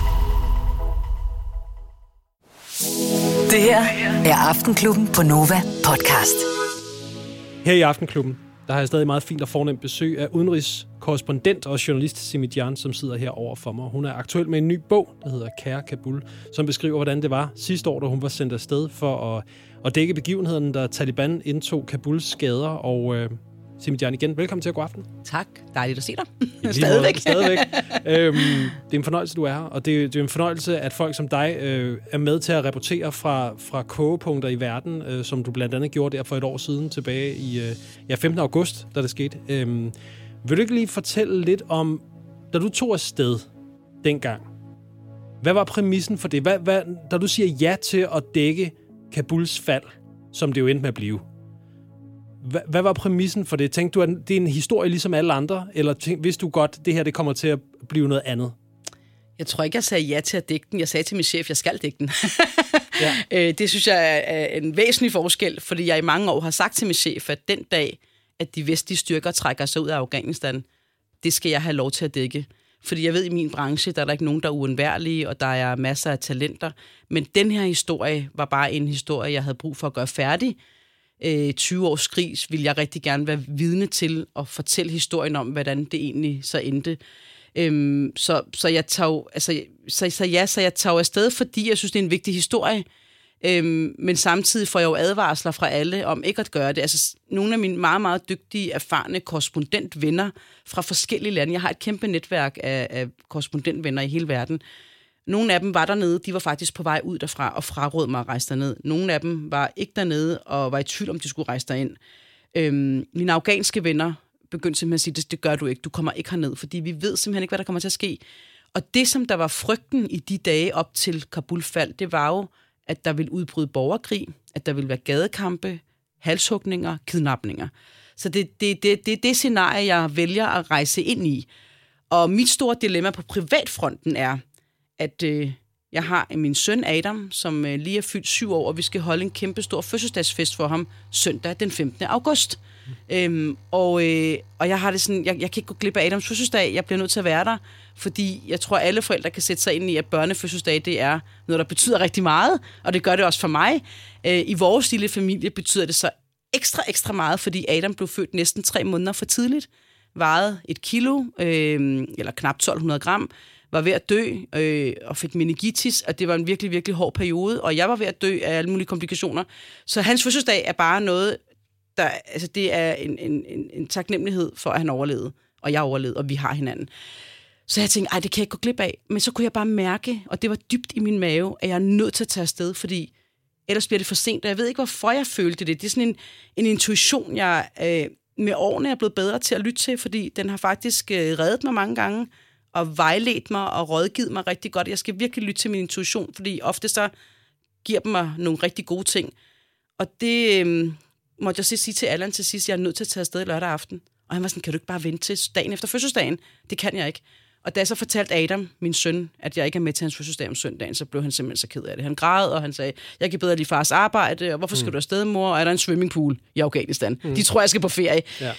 Det her er Aftenklubben på Nova podcast. Her i Aftenklubben, der har jeg stadig meget fint og fornemt besøg af udenrigskorrespondent og journalist Simit Jan, som sidder her over for mig. Hun er aktuel med en ny bog, der hedder Kære Kabul, som beskriver, hvordan det var sidste år, da hun var sendt afsted for at dække begivenheden, da Taliban indtog Kabuls gader. Og Simit Jan igen, velkommen til at gå aften. Tak. Dejligt at se dig. Stadigvæk. Det er en fornøjelse, du er her, og det er en fornøjelse, at folk som dig er med til at rapportere fra kogepunkter i verden, som du blandt andet gjorde der for et år siden, tilbage i 15. august, da det skete. Vil du ikke lige fortælle lidt om, da du tog afsted dengang, hvad var præmissen for det? Da du siger ja til at dække Kabuls fald, som det jo endte med at blive, hvad var præmissen for det? Tænkte du, at det er en historie ligesom alle andre? Eller vidste du godt, at det her det kommer til at blive noget andet? Jeg tror ikke, jeg sagde ja til at dække den. Jeg sagde til min chef, at jeg skal dække den. Ja. Det synes jeg er en væsentlig forskel, fordi jeg i mange år har sagt til min chef, at den dag, at de vestlige styrker trækker sig ud af Afghanistan, det skal jeg have lov til at dække. Fordi jeg ved, i min branche, der er der ikke nogen, der er uundværlige, og der er masser af talenter. Men den her historie var bare en historie, jeg havde brug for at gøre færdig. 20 års krig vil jeg rigtig gerne være vidne til og fortælle historien om, hvordan det egentlig så endte. Så jeg tager afsted, fordi jeg synes, det er en vigtig historie. Men samtidig får jeg jo advarsler fra alle om ikke at gøre det. Altså, nogle af mine meget, meget dygtige, erfarne korrespondentvenner fra forskellige lande. Jeg har et kæmpe netværk af korrespondentvenner i hele verden. Nogle af dem var dernede, de var faktisk på vej ud derfra og fraråd mig at rejse derned. Nogle af dem var ikke dernede og var i tvivl om, de skulle rejse derind. Mine afghanske venner begyndte simpelthen at sige, det gør du ikke, du kommer ikke herned, fordi vi ved simpelthen ikke, hvad der kommer til at ske. Og det, som der var frygten i de dage op til Kabul fald, det var jo, at der ville udbryde borgerkrig, at der ville være gadekampe, halshugninger, kidnapninger. Så det er det scenarie, jeg vælger at rejse ind i. Og mit store dilemma på privatfronten er, at jeg har min søn Adam, som lige er fyldt 7 år, og vi skal holde en kæmpe stor fødselsdagsfest for ham søndag den 15. august. Og jeg har det sådan, jeg kan ikke gå glip af Adams fødselsdag, jeg bliver nødt til at være der, fordi jeg tror, alle forældre kan sætte sig ind i, at børnefødselsdag, det er noget, der betyder rigtig meget, og det gør det også for mig. I vores lille familie betyder det så ekstra meget, fordi Adam blev født næsten 3 måneder for tidligt, vejede 1 kilo, eller knap 1200 gram, var ved at dø og fik meningitis, og det var en virkelig, virkelig hård periode, og jeg var ved at dø af alle mulige komplikationer. Så hans fødselsdag er bare noget, det er en taknemmelighed for, at han overlevede, og jeg overlevede, og vi har hinanden. Så jeg tænkte, det kan jeg ikke gå glip af. Men så kunne jeg bare mærke, og det var dybt i min mave, at jeg er nødt til at tage afsted, fordi ellers bliver det for sent, og jeg ved ikke, hvorfor jeg følte det. Det er sådan en intuition, jeg med årene er blevet bedre til at lytte til, fordi den har faktisk reddet mig mange gange, og vejledt mig og rådgivet mig rigtig godt. Jeg skal virkelig lytte til min intuition, fordi ofte så giver den mig nogle rigtig gode ting. Og det måtte jeg sige til Allan til sidst, jeg er nødt til at tage afsted lørdag aften. Og han var sådan, kan du ikke bare vente til dagen efter fødselsdagen? Det kan jeg ikke. Og da jeg så fortalte Adam, min søn, at jeg ikke er med til hans fødselsdag om søndagen, så blev han simpelthen så ked af det. Han græd, og han sagde, jeg kan bedre lide fars arbejde, og hvorfor skal du afsted, mor? Og er der en swimmingpool i Afghanistan? De tror, jeg skal på ferie. Ja.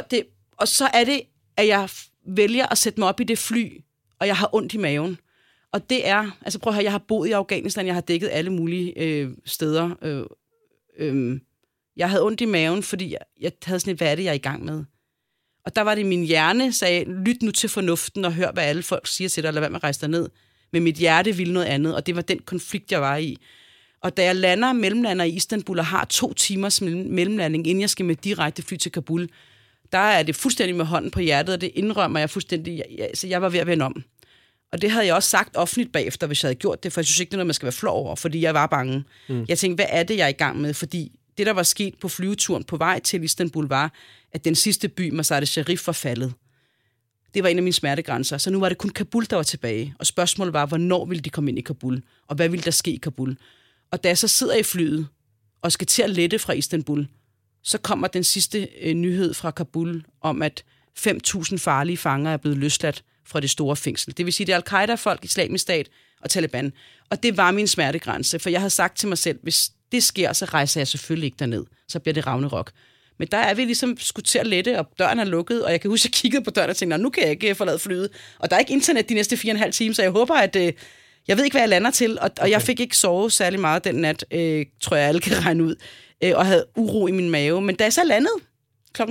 Så er det, at jeg vælger at sætte mig op i det fly, og jeg har ondt i maven. Og det er, altså prøv at høre, jeg har boet i Afghanistan, jeg har dækket alle mulige steder. Jeg havde ondt i maven, fordi jeg havde sådan et, hvad er det, jeg er i gang med? Og der var det, min hjerne sagde, lyt nu til fornuften og hør, hvad alle folk siger til dig, eller hvad man rejser ned. Men mit hjerte ville noget andet, og det var den konflikt, jeg var i. Og da jeg mellemlander i Istanbul og har 2 timers mellemlanding, inden jeg skal med direkte fly til Kabul, der er det fuldstændig med hånden på hjertet, og det indrømmer jeg fuldstændig. Så jeg var ved at vende om. Og det havde jeg også sagt offentligt bagefter, hvis jeg havde gjort det, for jeg synes ikke, det er noget, man skal være flov over, fordi jeg var bange. Jeg tænkte, hvad er det, jeg er i gang med? Fordi det, der var sket på flyveturen på vej til Istanbul, var, at den sidste by, Mazar-e-Sharif, var faldet. Det var en af mine smertegrænser. Så nu var det kun Kabul, der var tilbage. Og spørgsmålet var, hvornår ville de komme ind i Kabul? Og hvad ville der ske i Kabul? Og da jeg så sidder i flyet og skal til at lette fra Istanbul, så kommer den sidste nyhed fra Kabul om, at 5.000 farlige fanger er blevet løsladt fra det store fængsel. Det vil sige, det er Al-Qaida-folk, Islamisk Stat og Taliban. Og det var min smertegrænse, for jeg havde sagt til mig selv, hvis det sker, så rejser jeg selvfølgelig ikke derned. Så bliver det Ragnarok. Men der er vi ligesom skudt til at lette, og døren er lukket, og jeg kan huske, at jeg kiggede på døren og tænkte, nu kan jeg ikke forlade flyet. Og der er ikke internet de næste 4,5 timer, så jeg håber, at jeg ved ikke, hvad jeg lander til. Og jeg fik ikke sovet særlig meget den nat, tror jeg, alle kan regne ud, og havde uro i min mave. Men da jeg så landede kl.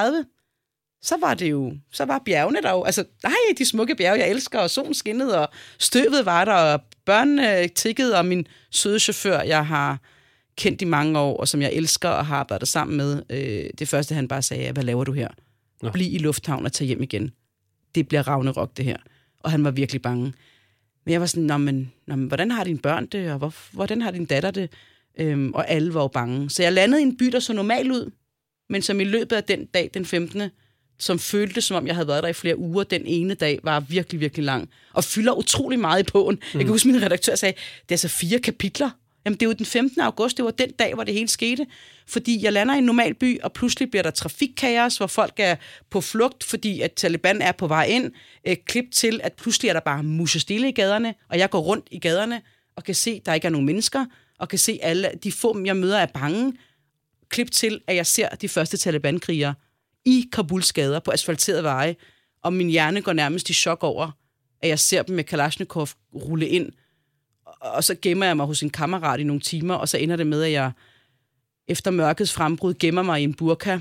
6:30, så var bjergene der jo. Altså, de smukke bjerge, jeg elsker, og solen skinnede, og støvet var der, og børnene tikkede, og min søde chauffør, jeg har kendt i mange år, og som jeg elsker og har arbejdet sammen med. Det første, han bare sagde, hvad laver du her? Ja. Bliv i lufthavn og tag hjem igen. Det bliver Ragnarok, det her. Og han var virkelig bange. Men jeg var sådan, hvordan har dine børn det, og hvordan har din datter det? Og alle var jo bange. Så jeg landede i en by, der så normalt ud, men som i løbet af den dag, den 15., som føltes, som om jeg havde været der i flere uger, den ene dag var virkelig, virkelig lang. Og fylder utrolig meget i bogen. Jeg kan huske, min redaktør sagde, det er altså 4 kapitler. Jamen, det er jo den 15. august, det var den dag, hvor det hele skete. Fordi jeg lander i en normal by, og pludselig bliver der trafikkaos, hvor folk er på flugt, fordi at Taliban er på vej ind. Klip til, at pludselig er der bare musestille i gaderne, og jeg går rundt i gaderne og kan se, at der ikke er nogen mennesker, og kan se alle de få, jeg møder, er bange. Klip til, at jeg ser de første Taliban-krigere i Kabuls gader på asfalterede veje, og min hjerne går nærmest i chok over, at jeg ser dem med Kalashnikov rulle ind, og så gemmer jeg mig hos en kammerat i nogle timer, og så ender det med, at jeg efter mørkets frembrud gemmer mig i en burka,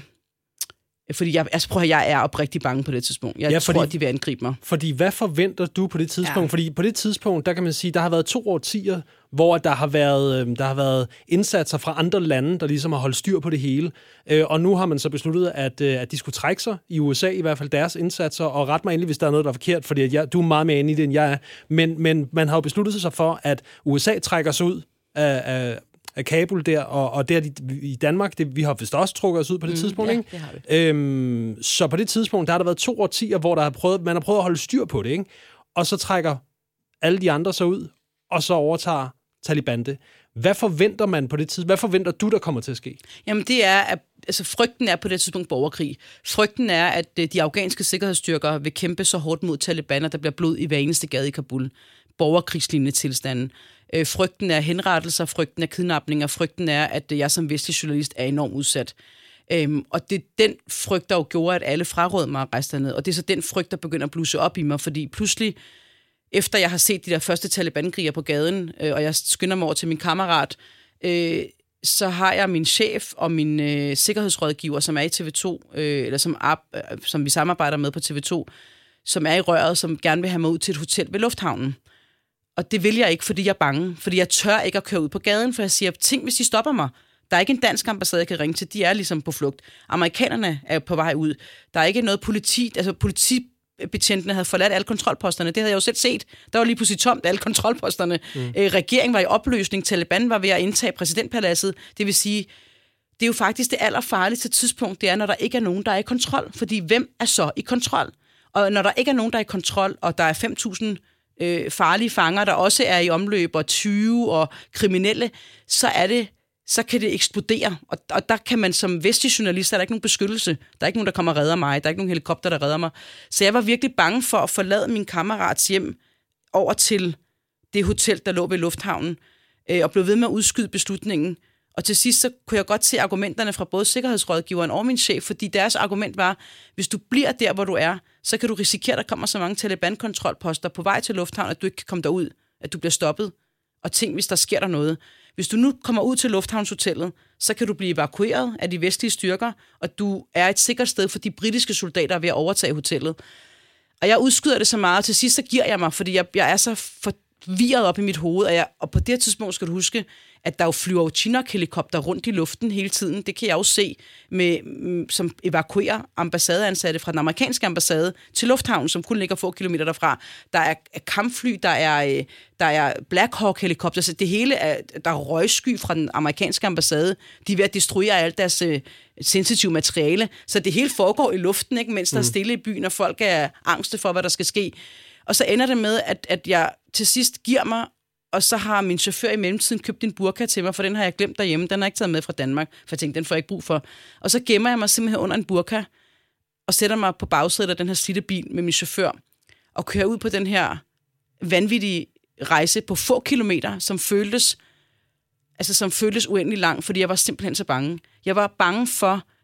fordi jeg er oprigtig bange på det tidspunkt. Jeg tror, at de vil angribe mig. Fordi hvad forventer du på det tidspunkt? Ja. Fordi på det tidspunkt, der kan man sige, der har været 2 årtier, hvor der har været indsatser fra andre lande, der ligesom har holdt styr på det hele. Og nu har man så besluttet, at de skulle trække sig i USA, i hvert fald deres indsatser, og ret mig endelig, hvis der er noget, der er forkert, fordi du er meget mere inde i det, end jeg er. Men man har jo besluttet sig for, at USA trækker sig ud af Kabul der, og der i Danmark, vi har vist også trukket os ud på det tidspunkt, ja, ikke? Det har vi. Så på det tidspunkt, der har der været 2 årtier, hvor man har prøvet at holde styr på det, ikke? Og så trækker alle de andre så ud, og så overtager Taliban det. Hvad forventer man på det tidspunkt? Hvad forventer du, der kommer til at ske? Jamen det er, at frygten er på det tidspunkt borgerkrig. Frygten er, at de afghanske sikkerhedsstyrker vil kæmpe så hårdt mod Taliban, at der bliver blod i hver eneste gade i Kabul. Borgerkrigslignende tilstanden. Frygten er henrettelser, frygten er kidnapninger, frygten er, at jeg som vestlig journalist er enormt udsat. Og det er den frygt, der jo gjorde, at alle frarådede mig at rejse derned. Og det er så den frygt, der begynder at blusse op i mig, fordi pludselig, efter jeg har set de der første Taliban-kriger på gaden, og jeg skynder mig over til min kammerat, så har jeg min chef og min sikkerhedsrådgiver, som er i TV2, eller som vi samarbejder med på TV2, som er i røret, som gerne vil have mig ud til et hotel ved lufthavnen. Og det vil jeg ikke, fordi jeg er bange. Fordi jeg tør ikke at køre ud på gaden, for jeg siger, tænk, hvis de stopper mig. Der er ikke en dansk ambassade, jeg kan ringe til. De er ligesom på flugt. Amerikanerne er på vej ud. Der er ikke noget politi. Altså politibetjentene havde forladt alle kontrolposterne. Det havde jeg jo selv set. Der var lige pludselig tomt alle kontrolposterne. Regeringen var i opløsning. Taliban var ved at indtage præsidentpaladset. Det vil sige, det er jo faktisk det allerfarligste tidspunkt, det er, når der ikke er nogen, der er i kontrol. Fordi hvem er så i kontrol? Og når der ikke er nogen, der er i kontrol, og der er 5.000 farlige fanger, der også er i omløb, og 20 og kriminelle, så kan det eksplodere. Og der kan man som vestlig journalist, der er ikke nogen beskyttelse. Der er ikke nogen, der kommer og redder mig. Der er ikke nogen helikopter, der redder mig. Så jeg var virkelig bange for at forlade min kammerats hjem over til det hotel, der lå ved lufthavnen, og blev ved med at udskyde beslutningen. Og til sidst, så kunne jeg godt se argumenterne fra både sikkerhedsrådgiveren og min chef, fordi deres argument var, hvis du bliver der, hvor du er, så kan du risikere, at der kommer så mange Taliban-kontrolposter på vej til lufthavn, at du ikke kan komme derud, at du bliver stoppet. Og tænk, hvis der sker der noget. Hvis du nu kommer ud til lufthavnshotellet, så kan du blive evakueret af de vestlige styrker, og du er et sikkert sted for de britiske soldater er ved at overtage hotellet. Og jeg udskyder det så meget, og til sidst så giver jeg mig, fordi jeg er så forvirret op i mit hoved, og på det tidspunkt skal du huske, at der jo flyver Chinook-helikopter rundt i luften hele tiden. Det kan jeg jo se, som evakuerer ambassadeansatte fra den amerikanske ambassade til lufthavnen, som kun ligger få kilometer derfra. Der er kampfly, der er Black Hawk-helikopter, så det hele er, der er røgsky fra den amerikanske ambassade. De er ved at destruere alt deres sensitive materiale, så det hele foregår i luften, ikke, mens der er stille i byen, og folk er angste for, hvad der skal ske. Og så ender det med, at jeg til sidst giver mig, og så har min chauffør i mellemtiden købt en burka til mig, for den har jeg glemt derhjemme. Den har jeg ikke taget med fra Danmark, for jeg tænkte, den får jeg ikke brug for. Og så gemmer jeg mig simpelthen under en burka, og sætter mig på bagsædet af den her slidte bil med min chauffør, og kører ud på den her vanvittige rejse på få kilometer, som føltes uendelig lang, fordi jeg var simpelthen så bange. Jeg var bange for,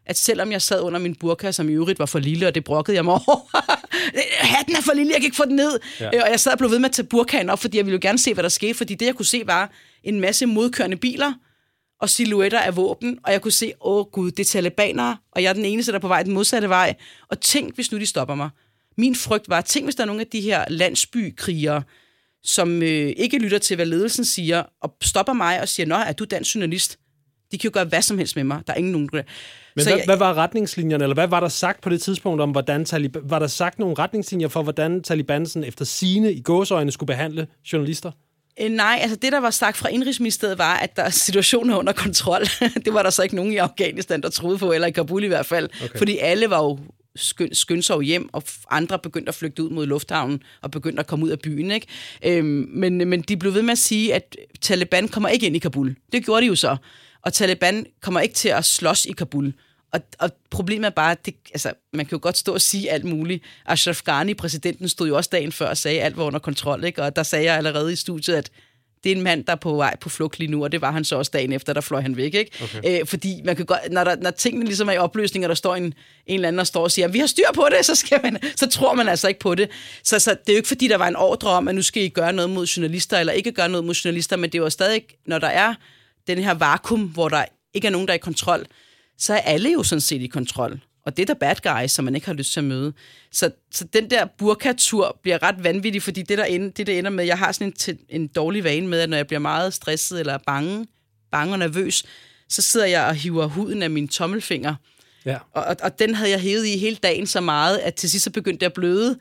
at selvom jeg sad under min burka, som i øvrigt var for lille, og det brokkede jeg mig over. Hatten er for lille, jeg kan ikke få den ned. Ja. Og jeg sad og blev ved med at tage burkaen op, fordi jeg ville jo gerne se, hvad der skete. Fordi det, jeg kunne se, var en masse modkørende biler og silhuetter af våben. Og jeg kunne se, gud, det er talibanere, og jeg er den eneste, der er på vej den modsatte vej. Og tænk, hvis nu de stopper mig. Min frygt var, tænk, hvis der er nogle af de her landsbykrigere, som ikke lytter til, hvad ledelsen siger, og stopper mig og siger, nå, er du dansk journalist? De kan jo gøre hvad som helst med mig. Der er ingen nogen... Men hvad var retningslinjerne, eller hvad var der sagt på det tidspunkt om, hvordan var der sagt nogle retningslinjer for, hvordan Taliban efter sigende i gåseøjne skulle behandle journalister? Nej, altså det, der var sagt fra Indrigsministeriet, var, at der situationen er under kontrol. Det var der så ikke nogen i Afghanistan, der troede på, eller i Kabul i hvert fald. Okay. Fordi alle var jo skyndte sig hjem, og andre begyndte at flygte ud mod lufthavnen, og begyndte at komme ud af byen. Ikke? Men de blev ved med at sige, at Taliban kommer ikke ind i Kabul. Det gjorde de jo så. Og Taliban kommer ikke til at slås i Kabul. Og problemet er bare, at man kan jo godt stå og sige alt muligt. Ashraf Ghani, præsidenten, stod jo også dagen før og sagde, at alt var under kontrol. Ikke? Og der sagde jeg allerede i studiet, at det er en mand, der er på vej på flugt lige nu, og det var han så også dagen efter, der fløj han væk. Ikke? Okay. Fordi man kan godt, når tingene ligesom er i opløsning, og der står en eller anden, der står og siger, vi har styr på det, så tror man altså ikke på det. Så det er jo ikke, fordi der var en ordre om, at nu skal I gøre noget mod journalister, eller ikke gøre noget mod journalister, men det er jo stadig, når der er den her vakuum, hvor der ikke er nogen, der er i kontrol, så er alle jo sådan set i kontrol. Og det er der bad guys, som man ikke har lyst til at møde. Så den der burka-tur bliver ret vanvittig, fordi det der ender med, jeg har sådan en dårlig vane med, at når jeg bliver meget stresset eller bange og nervøs, så sidder jeg og hiver huden af min tommelfinger. Ja. Og den havde jeg hævet i hele dagen så meget, at til sidst så begyndte det at bløde.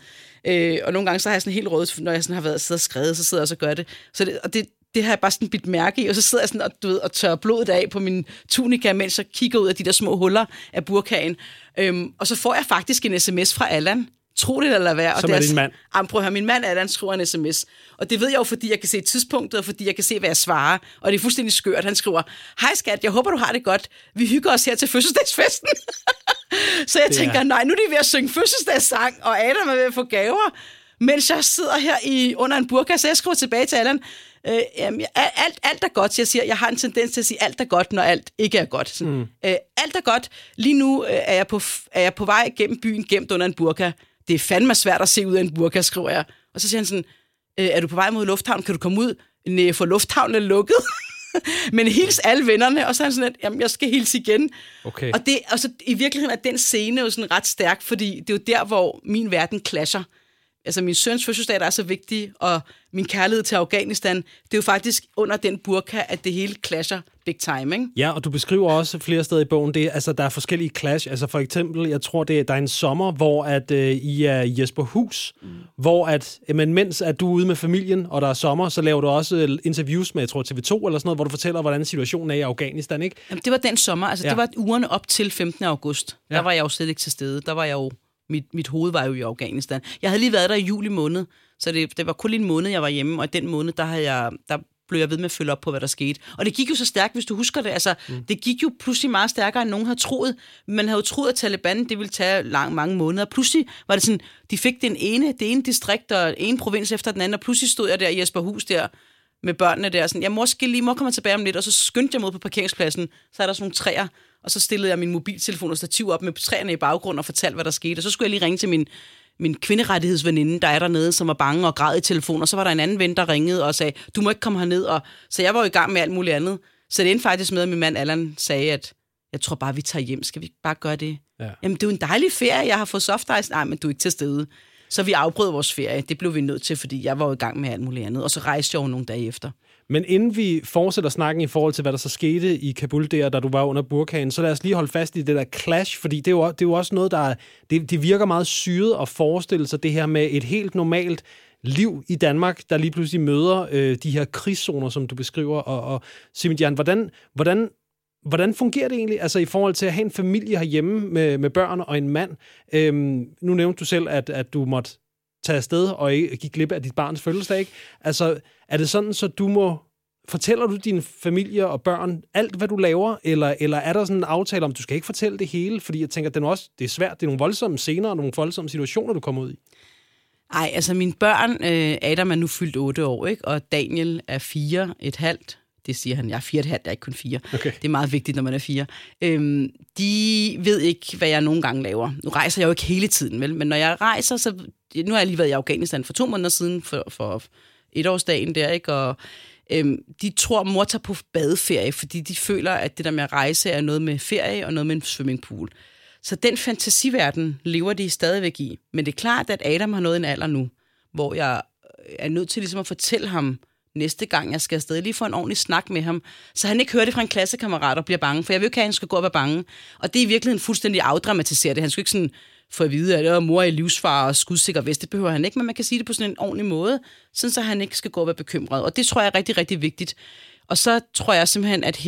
Og nogle gange så har jeg sådan helt rødt, når jeg sådan har været siddet og skrevet, så sidder jeg og så gør det. Det har jeg bare sådan bidt mærke i, og så sidder jeg sådan og tørrer blodet af på min tunika, mens jeg kigger ud af de der små huller af burkaen. Og så får jeg faktisk en sms fra Allan. Tro det eller hvad. Som er din mand? Prøv at høre, min mand Allan skriver en sms. Og det ved jeg jo, fordi jeg kan se tidspunktet, og fordi jeg kan se, hvad jeg svarer. Og det er fuldstændig skørt. Han skriver, hej skat, jeg håber, du har det godt. Vi hygger os her til fødselsdagsfesten. Så jeg tænker, nej, nu er de ved at synge fødselsdagssang, og Adam er ved at få gaver, mens jeg sidder her under en burka. Så jeg skriver tilbage til Allan, alt er godt. Jeg har en tendens til at sige, alt er godt, når alt ikke er godt. Sådan, alt er godt. Lige nu er jeg på vej gennem byen, gemt under en burka. Det er fandme svært at se ud af en burka, skriver jeg. Og så siger han sådan, er du på vej mod lufthavnen? Kan du komme ud? Næh, for lufthavnen er lukket. Men hils alle vennerne. Og så er han sådan, at jamen, jeg skal hilse igen. Okay. Og så i virkeligheden er den scene jo sådan ret stærk, fordi det er jo der, hvor min verden clasher. Altså min søns fødselsdag, der er så vigtig, og min kærlighed til Afghanistan, det er jo faktisk under den burka, at det hele clasher big time, ikke? Ja, og du beskriver også flere steder i bogen, der er forskellige clash. Altså for eksempel, jeg tror, der er en sommer, hvor at I er i Jesperhus, hvor mens at du er ude med familien, og der er sommer, så laver du også interviews med, jeg tror, TV2 eller sådan noget, hvor du fortæller, hvordan situationen er i Afghanistan, ikke? Jamen, det var den sommer. Altså, det var ugerne op til 15. august. Der var jeg jo slet ikke til stede. Der var jeg jo Mit hoved var jo i Afghanistan. Jeg havde lige været der i juli måned, så det var kun lige en måned, jeg var hjemme, og den måned, der blev jeg ved med at følge op på, hvad der skete. Og det gik jo så stærkt, hvis du husker det. Altså, det gik jo pludselig meget stærkere, end nogen havde troet. Man havde jo troet, at Taliban, det ville tage mange måneder. Pludselig var det sådan, de fik det ene distrikt og en provins efter den anden, og pludselig stod jeg der i Jesperhus der, med børnene der, sådan, jeg mor kommer tilbage om lidt, og så skyndte jeg mod på parkeringspladsen, så er der sådan nogle træer, og så stillede jeg min mobiltelefon og stativ op med træerne i baggrunden og fortalte, hvad der skete, og så skulle jeg lige ringe til min kvinderettighedsveninde, der er dernede, som var bange og græd i telefon, og så var der en anden ven, der ringede og sagde, du må ikke komme herned, og så jeg var jo i gang med alt muligt andet, så det endte faktisk med, at min mand Allan sagde, at jeg tror bare, vi tager hjem, skal vi bare gøre det? Ja. Jamen, det er jo en dejlig ferie, jeg har fået soft ice, nej, men du er ikke til stede. Så vi afbrød vores ferie. Det blev vi nødt til, fordi jeg var jo i gang med alt muligt andet. Og så rejste jeg jo nogle dage efter. Men inden vi fortsætter snakken i forhold til, hvad der så skete i Kabul der, da du var under burkaen, så lad os lige holde fast i det der clash, fordi det er jo også noget, der det virker meget syret at forestille sig det her med et helt normalt liv i Danmark, der lige pludselig møder de her krigszoner, som du beskriver. Og Simijan, hvordan fungerer det egentlig, altså i forhold til at have en familie herhjemme med børn og en mand? Nu nævnte du selv, at du måtte tage afsted og ikke gik glip af dit barns fødselsdag, ikke? Altså, er det sådan, så fortæller du din familie og børn alt, hvad du laver, eller er der sådan en aftale om, du skal ikke fortælle det hele? Fordi jeg tænker, det er svært, det er nogle voldsomme scener og nogle voldsomme situationer, du kommer ud i. Ej, altså mine børn, Adam er nu fyldt 8 år, ikke? Og Daniel er 4,5. det siger han, jeg er 4,5, jeg er ikke kun 4. Okay. Det er meget vigtigt, når man er 4. De ved ikke, hvad jeg nogle gange laver. Nu rejser jeg jo ikke hele tiden, vel? Men når jeg rejser, så... Nu har jeg lige været i Afghanistan for 2 måneder siden, for 1-årsdagen der, ikke? Og de tror, mor tager på badeferie, fordi de føler, at det der med at rejse er noget med ferie og noget med en swimmingpool. Så den fantasiverden lever de stadigvæk i. Men det er klart, at Adam har nået en alder nu, hvor jeg er nødt til ligesom at fortælle ham, næste gang jeg skal afsted, lige få en ordentlig snak med ham, så han ikke hører det fra en klassekammerat og bliver bange, for jeg vil jo ikke have, at han skal gå og være bange. Og det er i virkeligheden fuldstændig afdramatiseret det. Han skal ikke sådan få at vide, at mor er i livsfare og skudsikker vest. Det behøver han ikke, men man kan sige det på sådan en ordentlig måde, sådan så han ikke skal gå og være bekymret. Og det tror jeg er rigtig, rigtig vigtigt. Og så tror jeg simpelthen, at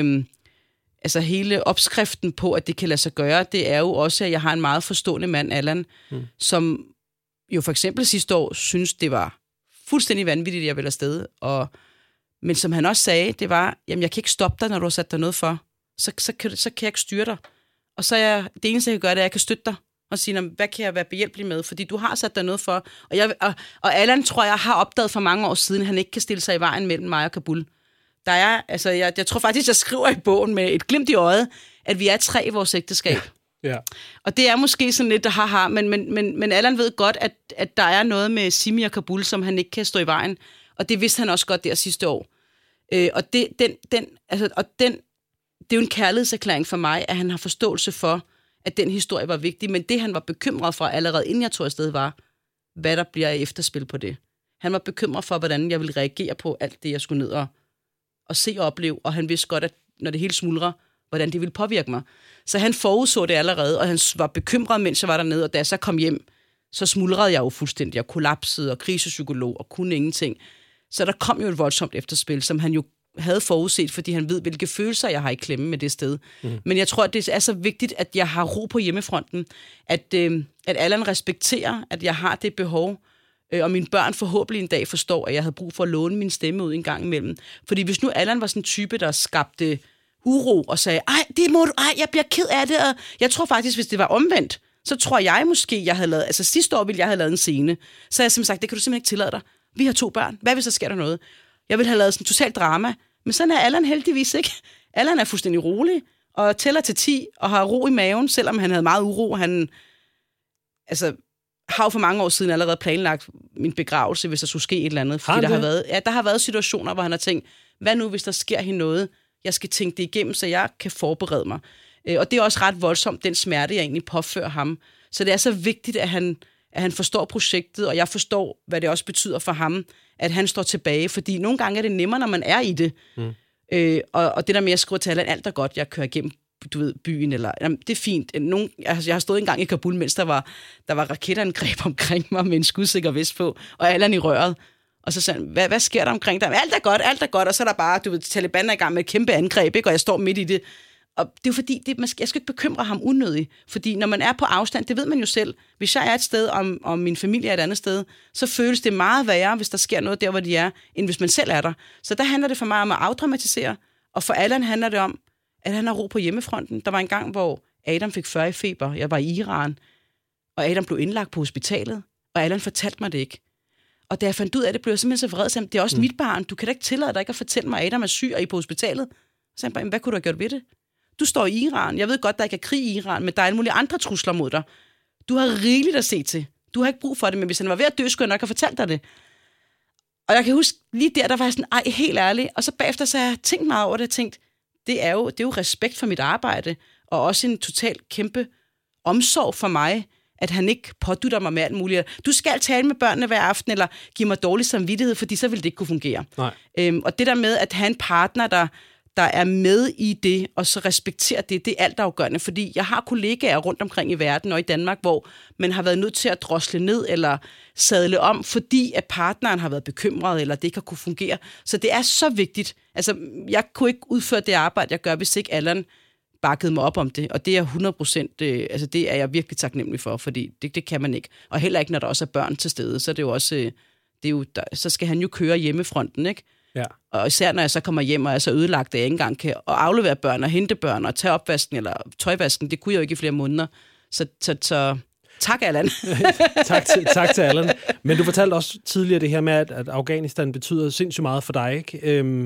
hele opskriften på, at det kan lade sig gøre, det er jo også, at jeg har en meget forstående mand, Allan, som jo for eksempel sidste år synes, det var fuldstændig vanvittigt, at jeg ville afsted. Men som han også sagde, det var, jamen jeg kan ikke stoppe dig, når du har sat dig noget for. Så kan jeg ikke styre dig. Og så er det eneste, jeg kan gøre, det er, at jeg kan støtte dig og sige, hvad kan jeg være behjælpelig med? Fordi du har sat dig noget for. Og Allan, tror jeg, har opdaget for mange år siden, at han ikke kan stille sig i vejen mellem mig og Kabul. Der er, altså, jeg tror faktisk, jeg skriver i bogen med et glimt i øjet, at vi er 3 i vores ægteskab. Ja. Og det er måske sådan lidt, men Allan ved godt, at der er noget med Simi og Kabul, som han ikke kan stå i vejen. Og det vidste han også godt der sidste år. Og det er jo en kærlighedserklæring for mig, at han har forståelse for, at den historie var vigtig. Men det, han var bekymret for allerede inden jeg tog afsted, var, hvad der bliver efterspil på det. Han var bekymret for, hvordan jeg ville reagere på alt det, jeg skulle ned og se og opleve. Og han vidste godt, at når det hele smuldrer, hvordan det ville påvirke mig. Så han forudså det allerede, og han var bekymret, mens jeg var dernede. Og da jeg så kom hjem, så smuldrede jeg jo fuldstændig. Jeg kollapsede og krisepsykolog og kunne ingenting. Så der kom jo et voldsomt efterspil, som han jo havde forudset, fordi han ved, hvilke følelser jeg har i klemme med det sted. Men jeg tror, at det er så vigtigt, at jeg har ro på hjemmefronten, at Allan respekterer, at jeg har det behov, og mine børn forhåbentlig en dag forstår, at jeg havde brug for at låne min stemme ud en gang imellem. Fordi hvis nu Allan var sådan en type, der skabte uro og sagde, jeg bliver ked af det, og jeg tror faktisk, hvis det var omvendt, så tror jeg måske, jeg havde lavet, altså sidste år ville jeg have lavet en scene, så jeg simpelthen sagt, det kan du simpelthen ikke tillade dig. Vi har 2 børn. Hvad hvis der sker der noget? Jeg ville have lavet sådan en total drama, men sådan er Allan heldigvis ikke. Allan er fuldstændig rolig, og tæller til 10, og har ro i maven, selvom han havde meget uro. Han har jo for mange år siden allerede planlagt min begravelse, hvis der skulle ske et eller andet. Fordi der har været situationer, hvor han har tænkt, hvad nu, hvis der sker hende noget? Jeg skal tænke det igennem, så jeg kan forberede mig. Og det er også ret voldsomt, den smerte, jeg egentlig påfører ham. Så det er så vigtigt, at han forstår projektet, og jeg forstår, hvad det også betyder for ham, at han står tilbage. Fordi nogle gange er det nemmere, når man er i det. Og det der med at skrive til Allan, alt er godt, jeg kører igennem byen, eller jamen, det er fint. Jeg har stået en gang i Kabul, mens der var raketangreb omkring mig med en skudsikker vest på, og Allan i røret. Og så sagde han, hvad sker der omkring dig? Alt er godt, og så er der bare, Taliban er i gang med et kæmpe angreb, ikke? Og jeg står midt i det. Og det er jo fordi, jeg skal ikke bekymre ham unødigt, fordi når man er på afstand, det ved man jo selv. Hvis jeg er et sted, og min familie er et andet sted, så føles det meget værre, hvis der sker noget der, hvor de er, end hvis man selv er der. Så der handler det for mig om at afdramatisere, og for Allan handler det om, at han har ro på hjemmefronten. Der var en gang, hvor Adam fik 40 i feber. Jeg var i Iran, og Adam blev indlagt på hospitalet, og Allan fortalte mig det ikke. Og da jeg fandt ud af det, blev jeg simpelthen så vred. Så det er også mit barn. Du kan da ikke tillade dig ikke at fortælle mig, at Adam er syg og I er på hospitalet. Så sagde han bare, hvad kunne du have gjort ved det? Du står i Iran. Jeg ved godt, der ikke er krig i Iran, men der er alle mulige andre trusler mod dig. Du har rigeligt at se til. Du har ikke brug for det, men hvis han var ved at dø, skulle jeg nok have fortalt dig det. Og jeg kan huske, lige der var jeg sådan, helt ærlig. Og så bagefter så har jeg tænkt meget over det, og tænkt, det er jo respekt for mit arbejde, og også en total kæmpe omsorg for mig, at han ikke pådutter mig med alt muligt. Du skal tale med børnene hver aften, eller give mig dårlig samvittighed, fordi så vil det ikke kunne fungere. Og det der med at have en partner, der er med i det, og så respekterer det er altafgørende, fordi jeg har kollegaer rundt omkring i verden og i Danmark, hvor man har været nødt til at drosle ned eller sadle om, fordi at partneren har været bekymret, eller det ikke har kunne fungere. Så det er så vigtigt. Altså, jeg kunne ikke udføre det arbejde, jeg gør, hvis ikke Allan bakkede mig op om det, og det er 100%, det er jeg virkelig taknemmelig for, fordi det kan man ikke. Og heller ikke, når der også er børn til stede, så er det jo også, så skal han jo køre hjemmefronten, ikke? Ja. Og især når jeg så kommer hjem, og jeg er så ødelagt, at jeg ikke engang kan aflevere børn og hente børn og tage opvasken eller tøjvasken, det kunne jeg jo ikke i flere måneder. Så tak, Allan. tak til Allan. Men du fortalte også tidligere det her med, at Afghanistan betyder sindssygt meget for dig, ikke?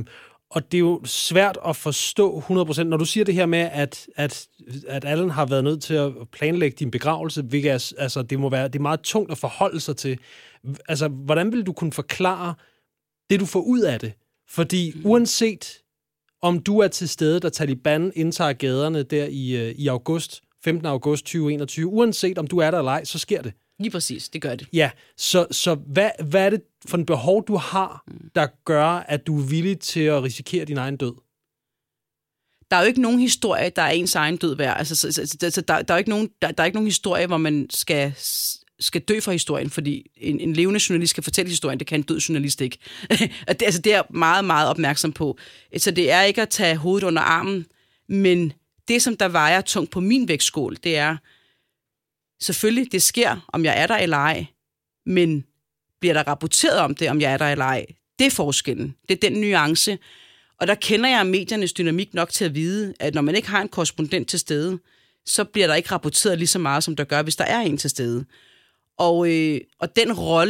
Og det er jo svært at forstå 100%, når du siger det her med, at Allen har været nødt til at planlægge din begravelse, hvilket altså, det er meget tungt at forholde sig til. Altså, hvordan vil du kunne forklare det, du får ud af det? Fordi uanset om du er til stede, da Taliban indtager gaderne der i august, 15. august 2021, uanset om du er der eller ej, så sker det. Lige præcis, det gør det. Ja, så hvad er det for en behov, du har, der gør, at du er villig til at risikere din egen død? Der er jo ikke nogen historie, der er ens egen død værd. Altså, der er ikke nogen historie, hvor man skal dø for historien, fordi en levende journalist skal fortælle historien, det kan en død journalist ikke. Det er jeg meget, meget opmærksom på. Så det er ikke at tage hovedet under armen, men det, som der vejer tungt på min vægtskål, det er, selvfølgelig, det sker, om jeg er der eller ej, men bliver der rapporteret om det, om jeg er der eller ej? Det er forskellen. Det er den nuance. Og der kender jeg mediernes dynamik nok til at vide, at når man ikke har en korrespondent til stede, så bliver der ikke rapporteret lige så meget, som der gør, hvis der er en til stede. Og den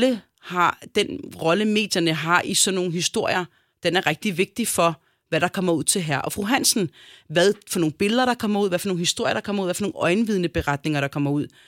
rolle medierne har i sådan nogle historier, den er rigtig vigtig for, hvad der kommer ud til her og fru Hansen. Hvad for nogle billeder, der kommer ud, hvad for nogle historier, der kommer ud, hvad for nogle øjenvidneberetninger, der kommer ud.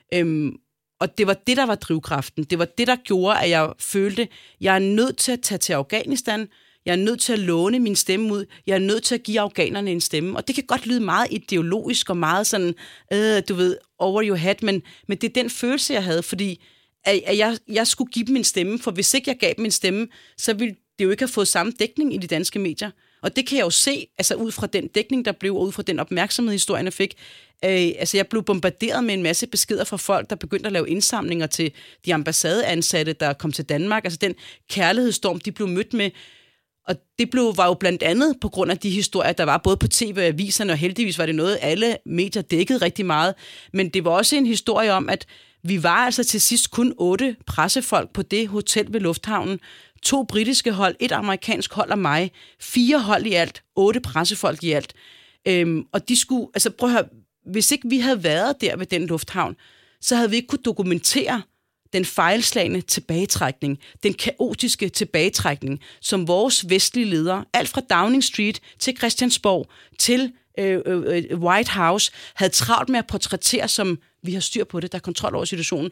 Og det var det, der var drivkraften. Det var det, der gjorde, at jeg følte, jeg er nødt til at tage til Afghanistan. Jeg er nødt til at låne min stemme ud. Jeg er nødt til at give afghanerne en stemme. Og det kan godt lyde meget ideologisk og meget sådan, du ved, over your head. Men det er den følelse, jeg havde, fordi at jeg skulle give dem en stemme. For hvis ikke jeg gav dem en stemme, så ville det jo ikke have fået samme dækning i de danske medier. Og det kan jeg jo se, altså ud fra den dækning, der blev, og ud fra den opmærksomhed, historien fik. Altså jeg blev bombarderet med en masse beskeder fra folk, der begyndte at lave indsamlinger til de ambassadeansatte, der kom til Danmark. Altså den kærlighedsstorm, de blev mødt med. Og det var jo blandt andet på grund af de historier, der var både på tv og aviserne, og heldigvis var det noget, alle medier dækkede rigtig meget. Men det var også en historie om, at vi var altså til sidst kun 8 pressefolk på det hotel ved lufthavnen. 2 britiske hold, 1 amerikansk hold og mig. 4 hold i alt, 8 pressefolk i alt. Og de skulle, altså prøv at høre, hvis ikke vi havde været der ved den lufthavn, så havde vi ikke kunne dokumentere den fejlslagne tilbagetrækning, den kaotiske tilbagetrækning, som vores vestlige ledere, alt fra Downing Street til Christiansborg til White House, havde travlt med at portrættere, som vi har styr på det, der er kontrol over situationen.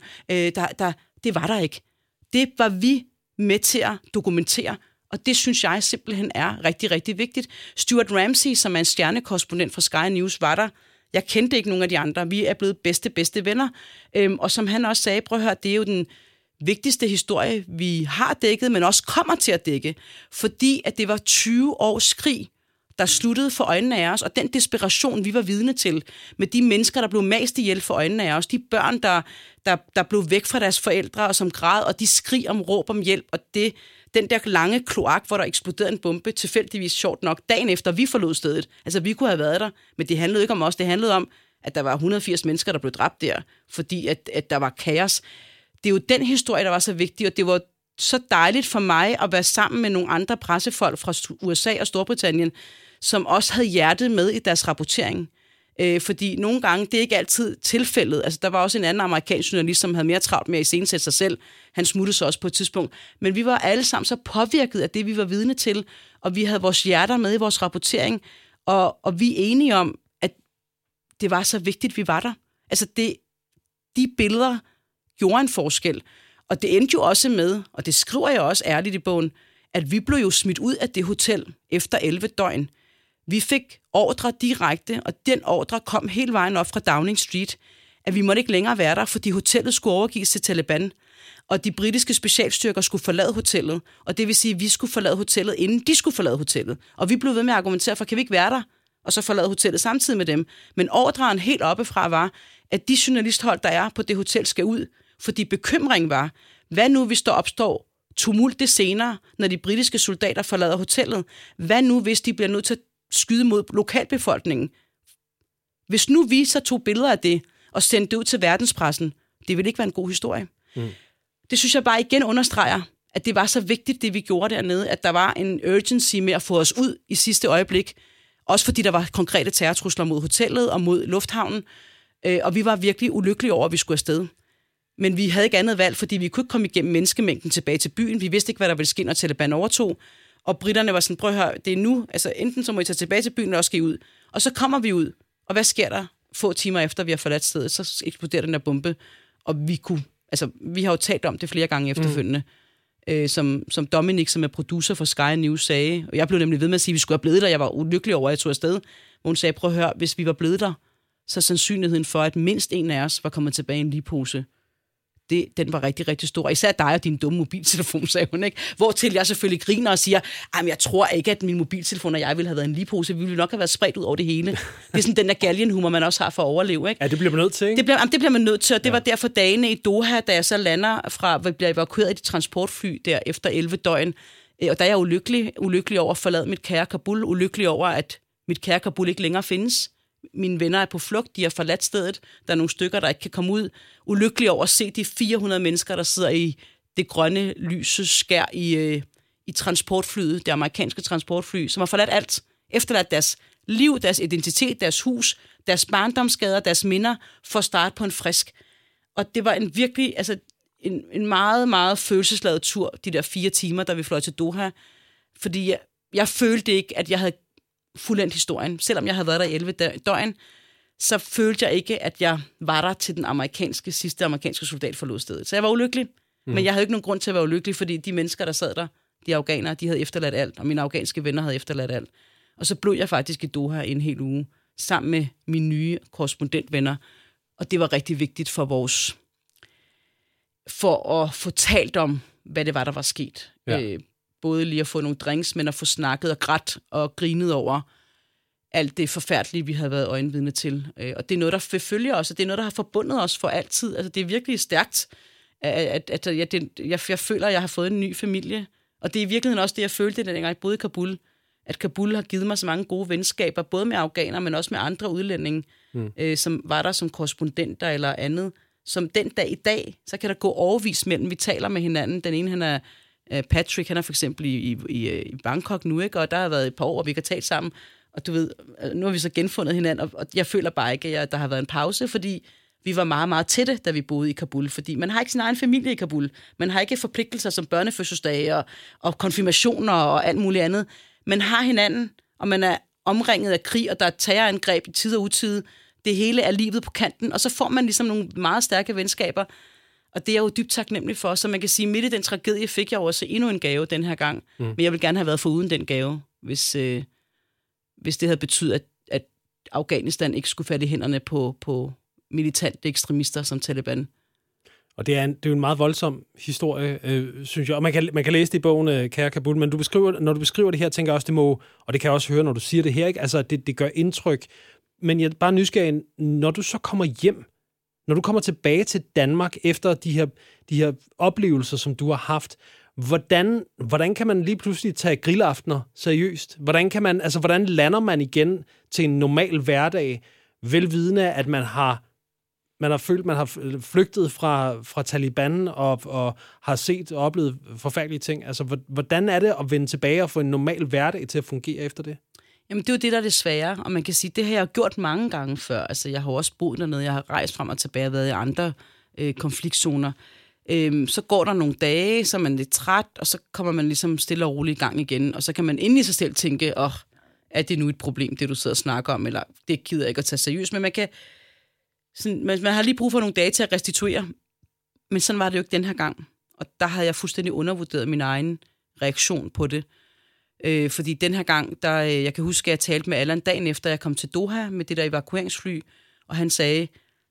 Det var der ikke. Det var vi med til at dokumentere, og det synes jeg simpelthen er rigtig, rigtig vigtigt. Stuart Ramsey, som er en stjernekorrespondent fra Sky News, var der. Jeg kendte ikke nogen af de andre. Vi er blevet bedste venner. Og som han også sagde, prøv at høre, det er jo den vigtigste historie, vi har dækket, men også kommer til at dække. Fordi at det var 20 års krig, der sluttede for øjnene af os, og den desperation, vi var vidne til, med de mennesker, der blev mast ihjel for øjnene af os, de børn, der blev væk fra deres forældre, og som græd, og de skrig om råb om hjælp, og den der lange kloak, hvor der eksploderede en bombe, tilfældigvis sjovt nok, dagen efter vi forlod stedet. Altså, vi kunne have været der, men det handlede ikke om os. Det handlede om, at der var 180 mennesker, der blev dræbt der, fordi at der var kaos. Det er jo den historie, der var så vigtig, og det var så dejligt for mig at være sammen med nogle andre pressefolk fra USA og Storbritannien, som også havde hjertet med i deres rapportering. Fordi nogle gange, det er ikke altid tilfældet. Altså, der var også en anden amerikansk journalist, som havde mere travlt med at iscenesætte sig selv. Han smuttede sig også på et tidspunkt. Men vi var alle sammen så påvirket af det, vi var vidne til, og vi havde vores hjerter med i vores rapportering, og vi er enige om, at det var så vigtigt, vi var der. Altså, de billeder gjorde en forskel. Og det endte jo også med, og det skriver jeg også ærligt i bogen, at vi blev jo smidt ud af det hotel efter 11 døgn. Vi fik ordre direkte, og den ordre kom hele vejen op fra Downing Street, at vi måtte ikke længere være der, fordi hotellet skulle overgives til Taliban, og de britiske specialstyrker skulle forlade hotellet, og det vil sige, at vi skulle forlade hotellet, inden de skulle forlade hotellet. Og vi blev ved med at argumentere for, kan vi ikke være der, og så forlade hotellet samtidig med dem. Men ordren helt oppefra var, at de journalisthold, der er på det hotel, skal ud, fordi bekymringen var, hvad nu hvis der opstår tumult det senere, når de britiske soldater forlader hotellet? Hvad nu hvis de bliver nødt til at skyde mod lokalbefolkningen? Hvis nu vi så tog billeder af det og sendte det ud til verdenspressen, det ville ikke være en god historie. Det synes jeg bare igen understreger, at det var så vigtigt, det vi gjorde dernede, at der var en urgency med at få os ud i sidste øjeblik, også fordi der var konkrete terrortrusler mod hotellet og mod lufthavnen, og vi var virkelig ulykkelige over, at vi skulle afsted. Men vi havde ikke andet valg, fordi vi kunne ikke komme igennem menneskemængden tilbage til byen. Vi vidste ikke, hvad der ville ske, når Taliban overtog. Og britterne var sådan, prøv at høre, det er nu, altså enten så må I tage tilbage til byen, eller også skal I ud. Og så kommer vi ud, og hvad sker der? Få timer efter, vi har forladt stedet, så eksploderer den der bombe, og vi har jo talt om det flere gange efterfølgende, som Dominic, som er producer for Sky News, sagde, og jeg blev nemlig ved med at sige, at vi skulle have blevet der, jeg var ulykkelig over, at jeg tog afsted, hvor hun sagde, prøv at høre, hvis vi var blevet der, så sandsynligheden for, at mindst en af os var kommet tilbage i en ligepose, den var rigtig, rigtig stor. Især dig og din dumme mobiltelefon, sagde hun, ikke? Hvortil jeg selvfølgelig griner og siger, jeg tror ikke, at min mobiltelefon og jeg ville have været en ligepose. Vi ville nok have været spredt ud over det hele. Det er sådan den der galgenhumor, man også har for at overleve, ikke? Ja, det bliver man nødt til, ikke? Det bliver man nødt til, og det var derfor dagene i Doha, da jeg så lander fra, vi bliver evakueret i det transportfly der efter 11 døgn. Og der er jeg ulykkelig over at forlade mit kære Kabul, ulykkelig over, at mit kære Kabul ikke længere findes. Mine venner er på flugt, de har forladt stedet. Der er nogle stykker, der ikke kan komme ud. Ulykkelig over at se de 400 mennesker, der sidder i det grønne lyse skær i transportflyet, det amerikanske transportfly, som har forladt alt. Efterladt deres liv, deres identitet, deres hus, deres barndomsskader, deres minder, for at starte på en frisk. Og det var en virkelig, en meget, meget følelsesladet tur, de der 4 timer, da vi fløj til Doha. Fordi jeg følte ikke, at jeg havde fuldendt historien. Selvom jeg havde været der i 11 døgn, så følte jeg ikke, at jeg var der til den sidste amerikanske soldat forlod stedet. Så jeg var ulykkelig, men jeg havde ikke nogen grund til at være ulykkelig, fordi de mennesker, der sad der, de afghanere, de havde efterladt alt, og mine afghanske venner havde efterladt alt. Og så blev jeg faktisk i Doha en hel uge, sammen med mine nye korrespondentvenner, og det var rigtig vigtigt for at få talt om, hvad det var, der var sket. Ja. Både lige at få nogle drinks, men at få snakket og grædt og grinet over alt det forfærdelige, vi havde været øjenvidne til. Og det er noget, der forfølger os, og det er noget, der har forbundet os for altid. Altså, det er virkelig stærkt, at jeg føler, at jeg har fået en ny familie. Og det er i virkeligheden også det, jeg følte, dengang jeg boede i Kabul. At Kabul har givet mig så mange gode venskaber, både med afghanere, men også med andre udlændinge, som var der som korrespondenter eller andet. Som den dag i dag, så kan der gå overvis mellem, vi taler med hinanden. Den ene, han er Patrick, han er for eksempel i Bangkok nu, ikke? Og der har været et par år, og vi kan tale sammen. Og du ved, nu har vi så genfundet hinanden, og jeg føler bare ikke, at der har været en pause, fordi vi var meget, meget tætte, da vi boede i Kabul. Fordi man har ikke sin egen familie i Kabul. Man har ikke forpligtelser som børnefødselsdage og konfirmationer og alt muligt andet. Man har hinanden, og man er omringet af krig, og der er terrorangreb i tid og utid. Det hele er livet på kanten, og så får man ligesom nogle meget stærke venskaber. Og det er jeg jo dybt taknemmelig for, så man kan sige, midt i den tragedie fik jeg også endnu en gave den her gang. Men jeg vil gerne have været foruden den gave, hvis det havde betydet, at Afghanistan ikke skulle falde i hænderne på militante ekstremister som Taliban. Og det er jo en meget voldsom historie, synes jeg. Og man kan læse det i bogen, Kære Kabul, men når du beskriver det her, tænker jeg også, det må, og det kan jeg også høre, når du siger det her, ikke? Altså, det gør indtryk. Men jeg er bare nysgerrig, når du så kommer hjem, når du kommer tilbage til Danmark efter de her oplevelser, som du har haft, hvordan kan man lige pludselig tage grillaftener seriøst? Hvordan lander man igen til en normal hverdag, velvidende, at man har følt, man har flygtet fra Taliban og har set og oplevet forfærdelige ting? Altså, hvordan er det at vende tilbage og få en normal hverdag til at fungere efter det? Jamen, det er jo det, der er det svære, og man kan sige, det har jeg gjort mange gange før. Altså, jeg har også boet dernede, jeg har rejst frem og tilbage og været i andre konfliktzoner. Så går der nogle dage, så er man lidt træt, og så kommer man ligesom stille og roligt i gang igen, og så kan man inde i sig selv tænke, er det nu et problem, det du sidder og snakker om, eller det gider jeg ikke at tage seriøst, men man har lige brug for nogle dage til at restituere, men sådan var det jo ikke den her gang, og der havde jeg fuldstændig undervurderet min egen reaktion på det. Fordi den her gang, jeg kan huske, at jeg talte med Allan dagen efter, jeg kom til Doha med det der evakueringsfly, og han sagde,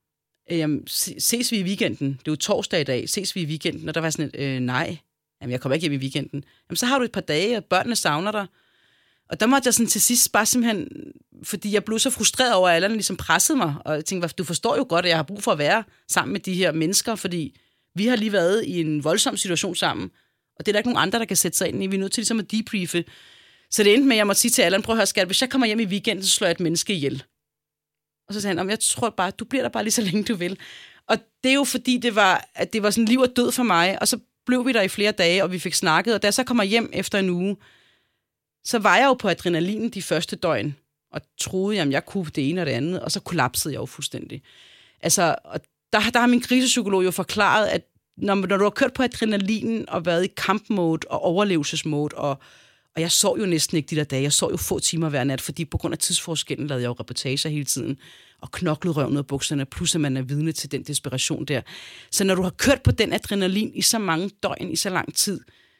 ses vi i weekenden? Det er jo torsdag i dag, ses vi i weekenden? Og der var sådan nej, jeg kommer ikke hjem i weekenden. Jamen, så har du et par dage, og børnene savner dig. Og der måtte jeg sådan til sidst bare simpelthen, fordi jeg blev så frustreret over, at Allan ligesom pressede mig, og jeg tænkte, du forstår jo godt, at jeg har brug for at være sammen med de her mennesker, fordi vi har lige været i en voldsom situation sammen, og det er der ikke nogen andre, der kan sætte sig ind i. Vi er nødt til ligesom at debriefe. Så det endte med, at jeg måtte sige til Allan, prøv at høre, skat, hvis jeg kommer hjem i weekenden, så slår jeg et menneske ihjel. Og så sagde han, jeg tror bare, du bliver der bare lige så længe du vil. Og det er jo fordi, det var sådan liv og død for mig, og så blev vi der i flere dage, og vi fik snakket, og da jeg så kommer hjem efter en uge, så var jeg jo på adrenalinen de første døgn, og troede, at jeg kunne det ene og det andet, og så kollapsede jeg jo fuldstændig. Altså, og der har min krisepsykolog jo forklaret, at når du har kørt på adrenalinen og været i kampmode og overlevelsesmode Og jeg sov jo næsten ikke de der dage. Jeg sov jo få timer hver nat, fordi på grund af tidsforskellen lavede jeg jo reportager hele tiden, og knoklede røven ud af bukserne, plus at man er vidne til den desperation der. Så når du har kørt på den adrenalin i så mange døgn, i så lang tid,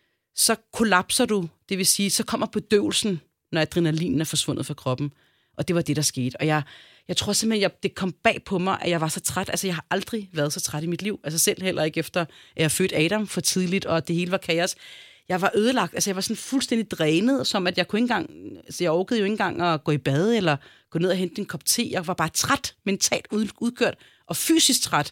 så kollapser du, det vil sige, så kommer bedøvelsen, når adrenalinen er forsvundet fra kroppen. Og det var det, der skete. Og jeg tror simpelthen, det kom bag på mig, at jeg var så træt. Altså, jeg har aldrig været så træt i mit liv. Altså selv heller ikke efter, at jeg fødte Adam for tidligt, og det hele var kaos. Jeg var ødelagt. Altså, jeg var sådan fuldstændig drænet, som at jeg kunne ikke engang... Altså, jeg orkede jo ikke engang at gå i bad, eller gå ned og hente en kop te. Jeg var bare træt, mentalt udkørt, og fysisk træt.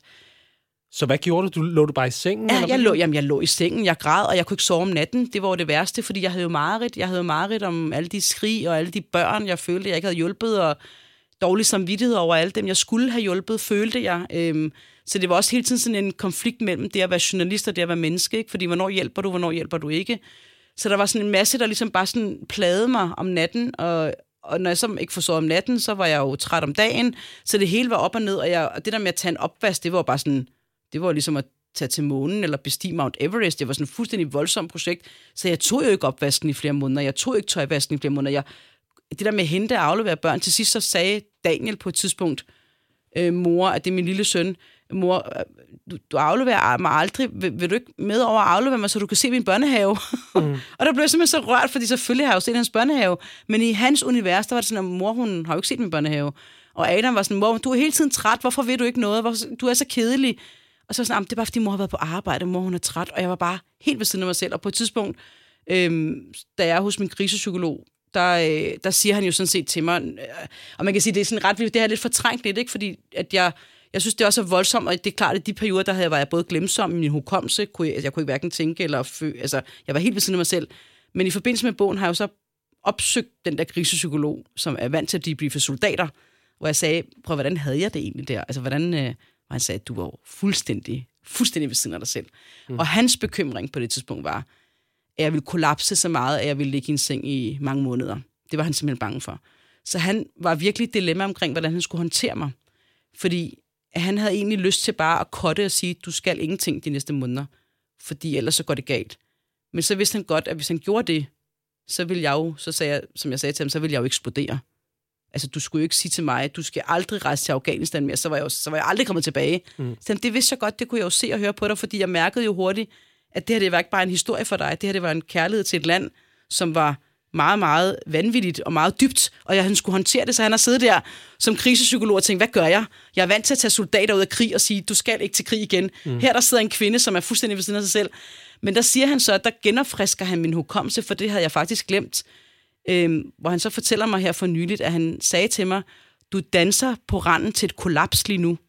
Så hvad gjorde du? Lå du bare i sengen? Ja, jeg lå i sengen, jeg græd, og jeg kunne ikke sove om natten. Det var jo det værste, fordi jeg havde jo mareridt. Jeg havde mareridt om alle de skrig og alle de børn, jeg følte, jeg ikke havde hjulpet, og dårlig samvittighed over alle dem, jeg skulle have hjulpet, følte jeg. Så det var også hele tiden sådan en konflikt mellem det at være journalist og det at være menneske, ikke? Fordi hvornår hjælper du ikke? Så der var sådan en masse, der ligesom bare sådan plagede mig om natten, og når jeg så ikke forsov om natten, så var jeg jo træt om dagen, så det hele var op og ned, og det der med at tage en opvask, det var bare sådan... Det var ligesom at tage til månen eller bestige Mount Everest. Det var sådan et fuldstændig voldsomt projekt. Så jeg tog jo ikke opvasken i flere måneder. Jeg tog ikke tøjvasken i flere måneder. Det der med at hente og aflevere børn. Til sidst så sagde Daniel på et tidspunkt, mor, at det er min lille søn, mor, du afleverer mig aldrig. Vil du ikke med over at aflevere mig, så du kan se min børnehave? Og der blev jeg simpelthen så rørt, fordi selvfølgelig har jeg jo set hans børnehave. Men i hans univers, der var det sådan, at mor, hun har jo ikke set min børnehave. Og Adam var sådan, mor, du er hele tiden træt. Hvorfor ved du ikke noget? Du er så kedelig. Og så sådan, det er bare fordi mor har været på arbejde, mor hun er træt, og jeg var bare helt ved siden af mig selv. Og på et tidspunkt, da jeg er hos min krisepsykolog, der siger han jo sådan set til mig, og man kan sige, det er sådan ret vildt, det har lidt fortrængt lidt, ikke? Fordi at jeg synes, det er også voldsomt, og det er klart, at de perioder, der var jeg både glemsom i min hukommelse, jeg kunne ikke hverken tænke eller altså, jeg var helt ved siden af mig selv. Men i forbindelse med bogen har jeg jo så opsøgt den der krisepsykolog, som er vant til at debriefe soldater, hvor jeg sagde, prøv, hvordan havde jeg det egentlig der? Altså, hvordan... Og han sagde, at du var fuldstændig ved siden af dig selv. Og hans bekymring på det tidspunkt var, at jeg ville kollapse så meget, at jeg ville ligge i en seng i mange måneder. Det var han simpelthen bange for. Så han var virkelig et dilemma omkring, hvordan han skulle håndtere mig. Fordi han havde egentlig lyst til bare at cutte og sige, du skal ingenting de næste måneder, fordi ellers så går det galt. Men så vidste han godt, at hvis han gjorde det, så ville jeg jo, som jeg sagde til ham, så ville jeg jo eksplodere. Altså, du skulle jo ikke sige til mig, at du skal aldrig rejse til Afghanistan mere, så var jeg aldrig kommet tilbage. Så det vidste jeg godt, det kunne jeg jo se og høre på dig, fordi jeg mærkede jo hurtigt, at det her, det var ikke bare en historie for dig, det her, det var en kærlighed til et land, som var meget, meget vanvittigt og meget dybt, og han skulle håndtere det, så han har siddet der som krisepsykolog og tænkt, hvad gør jeg? Jeg er vant til at tage soldater ud af krig og sige, du skal ikke til krig igen. Her der sidder en kvinde, som er fuldstændig ved siden af sig selv. Men der siger han så, at der genopfrisker han min hukommelse, for det havde jeg faktisk glemt. Hvor han så fortæller mig her for nyligt, at han sagde til mig, du danser på randen til et kollaps lige nu.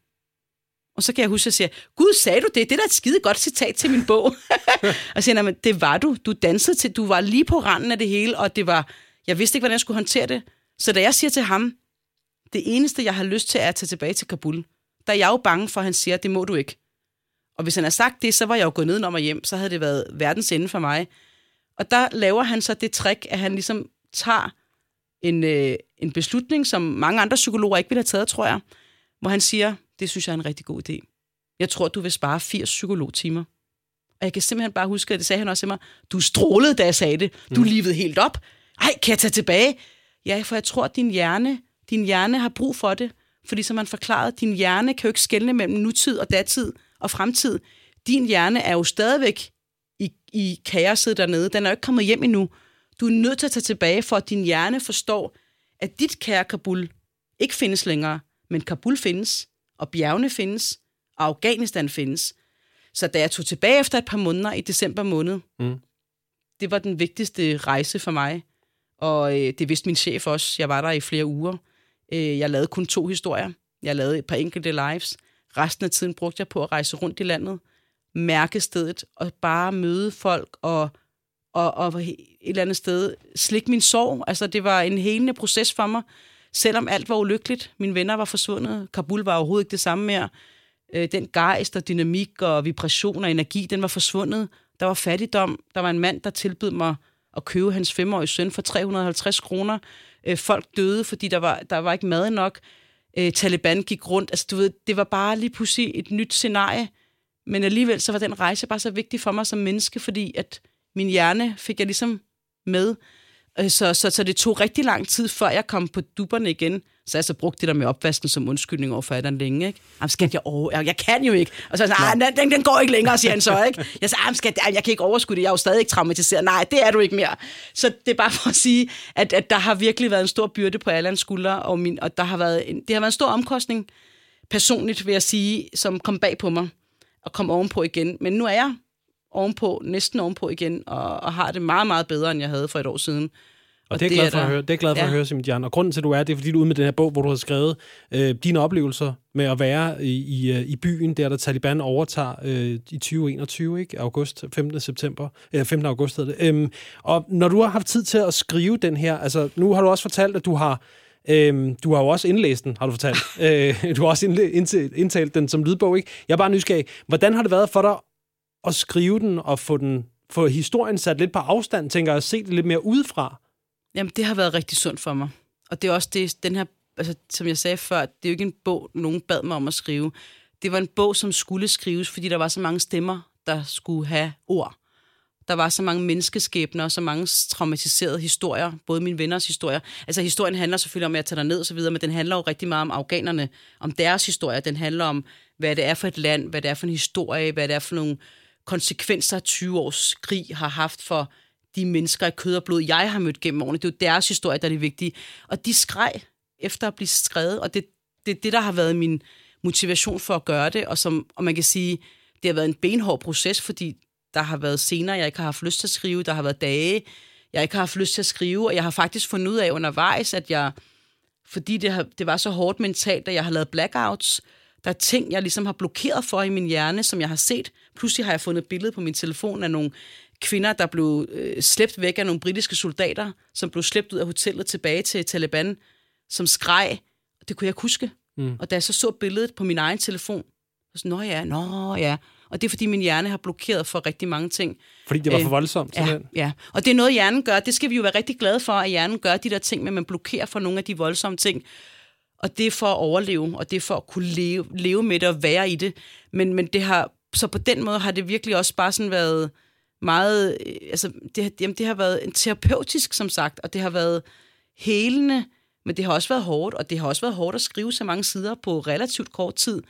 Og så kan jeg huske, at jeg siger, Gud, sagde du det? Det er da et skide godt citat til min bog. Og så siger han, det var du. Du dansede til, du var lige på randen af det hele, og det var, jeg vidste ikke, hvordan jeg skulle håndtere det. Så da jeg siger til ham, det eneste, jeg har lyst til, er at tage tilbage til Kabul, der er jeg jo bange for, at han siger, det må du ikke. Og hvis han har sagt det, så var jeg jo gået nedenom og hjem, så havde det været verdens ende for mig. Og der laver han så det trick, at han ligesom tager en beslutning, som mange andre psykologer ikke ville have taget, tror jeg, hvor han siger, det synes jeg er en rigtig god idé. Jeg tror, du vil spare 80 psykologtimer. Og jeg kan simpelthen bare huske, at det sagde han også til mig, du strålede, da jeg sagde det. Du livede helt op. Ej, kan jeg tage tilbage? Ja, for jeg tror, at din hjerne har brug for det. Fordi som man forklarede, din hjerne kan jo ikke skelne mellem nutid og datid og fremtid. Din hjerne er jo stadigvæk i kaoset dernede. Den er jo ikke kommet hjem endnu. Du er nødt til at tage tilbage, for at din hjerne forstår, at dit kære Kabul ikke findes længere, men Kabul findes, og bjergene findes, og Afghanistan findes. Så da jeg tog tilbage efter et par måneder i december måned, det var den vigtigste rejse for mig, og det vidste min chef også. Jeg var der i flere uger. Jeg lavede kun 2 historier. Jeg lavede et par enkelte lives. Resten af tiden brugte jeg på at rejse rundt i landet, mærke stedet, og bare møde folk, og et eller andet sted slikke min sorg. Altså, det var en helende proces for mig, selvom alt var ulykkeligt. Mine venner var forsvundet. Kabul var overhovedet ikke det samme mere. Den gejst og dynamik og vibration og energi, den var forsvundet. Der var fattigdom. Der var en mand, der tilbød mig at købe hans 5-årige søn for 350 kroner. Folk døde, fordi der var ikke mad nok. Taliban gik rundt. Altså, du ved, det var bare lige pludselig et nyt scenarie. Men alligevel så var den rejse bare så vigtig for mig som menneske, fordi at min hjerne fik jeg ligesom med. Så det tog rigtig lang tid, før jeg kom på dupperne igen. Så jeg så brugte det der med opvasken som undskyldning over for den længe, ikke? Jamen, skat, jeg kan jo ikke. Og så den går ikke længere, siger han så, ikke? Jeg sagde, skat, jeg kan ikke overskue det, jeg er jo stadig ikke traumatiseret. Nej, det er du ikke mere. Så det er bare for at sige, at der har virkelig været en stor byrde på Allans skuldre, og der har været det har været en stor omkostning, personligt vil jeg sige, som kom bag på mig og kom ovenpå igen. Men nu er jeg næsten ovenpå igen, og har det meget, meget bedre, end jeg havde for et år siden. Og det er glad for at høre. Det er glad for at høre, Simon Jan. Og grunden til, at du er, det er, fordi du er ude med den her bog, hvor du har skrevet dine oplevelser med at være i byen, der Taliban overtager i 2021, ikke? August, 15. august hedder det. Og når du har haft tid til at skrive den her, altså nu har du også fortalt, at du har jo også indlæst den, har du fortalt. Du har også indtalt den som lydbog, ikke? Jeg er bare nysgerrig. Hvordan har det været for dig at skrive den og få historien sat lidt på afstand, tænker jeg, at se det lidt mere udefra? Jamen, det har været rigtig sundt for mig. Og det er også det, den her, altså, som jeg sagde før, det er jo ikke en bog, nogen bad mig om at skrive. Det var en bog, som skulle skrives, fordi der var så mange stemmer, der skulle have ord. Der var så mange menneskeskæbner, så mange traumatiserede historier, både mine venners historier. Altså, historien handler selvfølgelig om, at jeg tager ned og så videre, men den handler jo rigtig meget om afghanerne, om deres historie. Den handler om, hvad det er for et land, hvad det er for en historie, hvad det er for nogle konsekvenser, 20 års krig har haft for de mennesker i kød og blod, jeg har mødt gennem årene. Det er jo deres historie, der er det vigtige. Og de skreg efter at blive skrevet, og det er det, der har været min motivation for at gøre det, og man kan sige, det har været en benhård proces, fordi der har været scener, jeg ikke har haft lyst til at skrive, der har været dage, jeg ikke har haft lyst til at skrive, og jeg har faktisk fundet ud af undervejs, at fordi det var så hårdt mentalt, at jeg har lavet blackouts, der er ting, jeg ligesom har blokeret for i min hjerne, som jeg har set. Pludselig har jeg fundet et billede på min telefon af nogle kvinder, der blev slæbt væk af nogle britiske soldater, som blev slæbt ud af hotellet tilbage til Taliban, som skreg. Det kunne jeg huske. Og da jeg så billedet på min egen telefon, så nå ja. Og det er, fordi min hjerne har blokeret for rigtig mange ting. Fordi det var for voldsomt? Ja. Og det er noget, hjernen gør. Det skal vi jo være rigtig glade for, at hjernen gør de der ting, men man blokerer for nogle af de voldsomme ting. Og det er for at overleve, og det er for at kunne leve med det og være i det. Men det har, så på den måde har det virkelig også bare sådan været meget, altså det har været en terapeutisk, som sagt, og det har været helende, men det har også været hårdt, og det har også været hårdt at skrive så mange sider på relativt kort tid.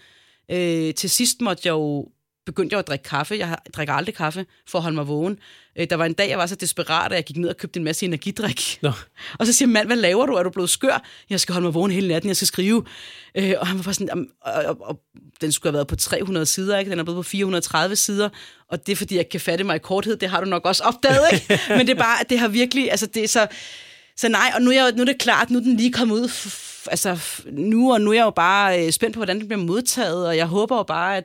Til sidst begyndte jeg at drikke kaffe. Jeg drikker aldrig kaffe for at holde mig vågen. Der var en dag, jeg var så desperat, at jeg gik ned og købte en masse energidrik. Nå. Og så siger mand, hvad laver du? Er du blevet skør? Jeg skal holde mig vågen hele natten, jeg skal skrive. Og han var bare sådan, og den skulle have været på 300 sider, ikke? Den er blevet på 430 sider, og det er, fordi jeg kan fatte mig i korthed. Det har du nok også opdaget, ikke? Men det er bare, det har virkelig, altså det er så nej, og nu er det klart, nu er den lige kommet ud, altså nu er jeg jo bare spændt på, hvordan det bliver modtaget, og jeg håber jo bare,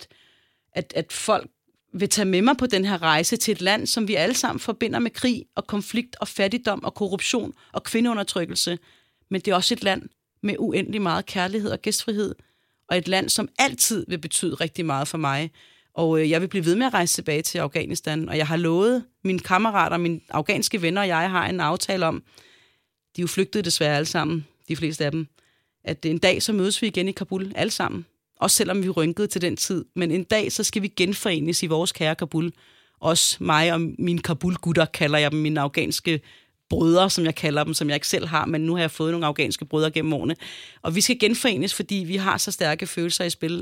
at folk vil tage med mig på den her rejse til et land, som vi alle sammen forbinder med krig og konflikt og fattigdom og korruption og kvindeundertrykkelse. Men det er også et land med uendelig meget kærlighed og gæstfrihed, og et land, som altid vil betyde rigtig meget for mig. Og jeg vil blive ved med at rejse tilbage til Afghanistan, og jeg har lovet mine kammerater, mine afghanske venner og jeg har en aftale om, de er jo flygtet desværre alle sammen, de fleste af dem, at en dag så mødes vi igen i Kabul, alle sammen. Også selvom vi rynkede til den tid. Men en dag, så skal vi genforenes i vores kære Kabul. Også mig og mine Kabul-gutter, kalder jeg dem, mine afghanske brødre, som jeg kalder dem, som jeg ikke selv har, men nu har jeg fået nogle afghanske brødre gennem årene. Og vi skal genforenes, fordi vi har så stærke følelser i spil.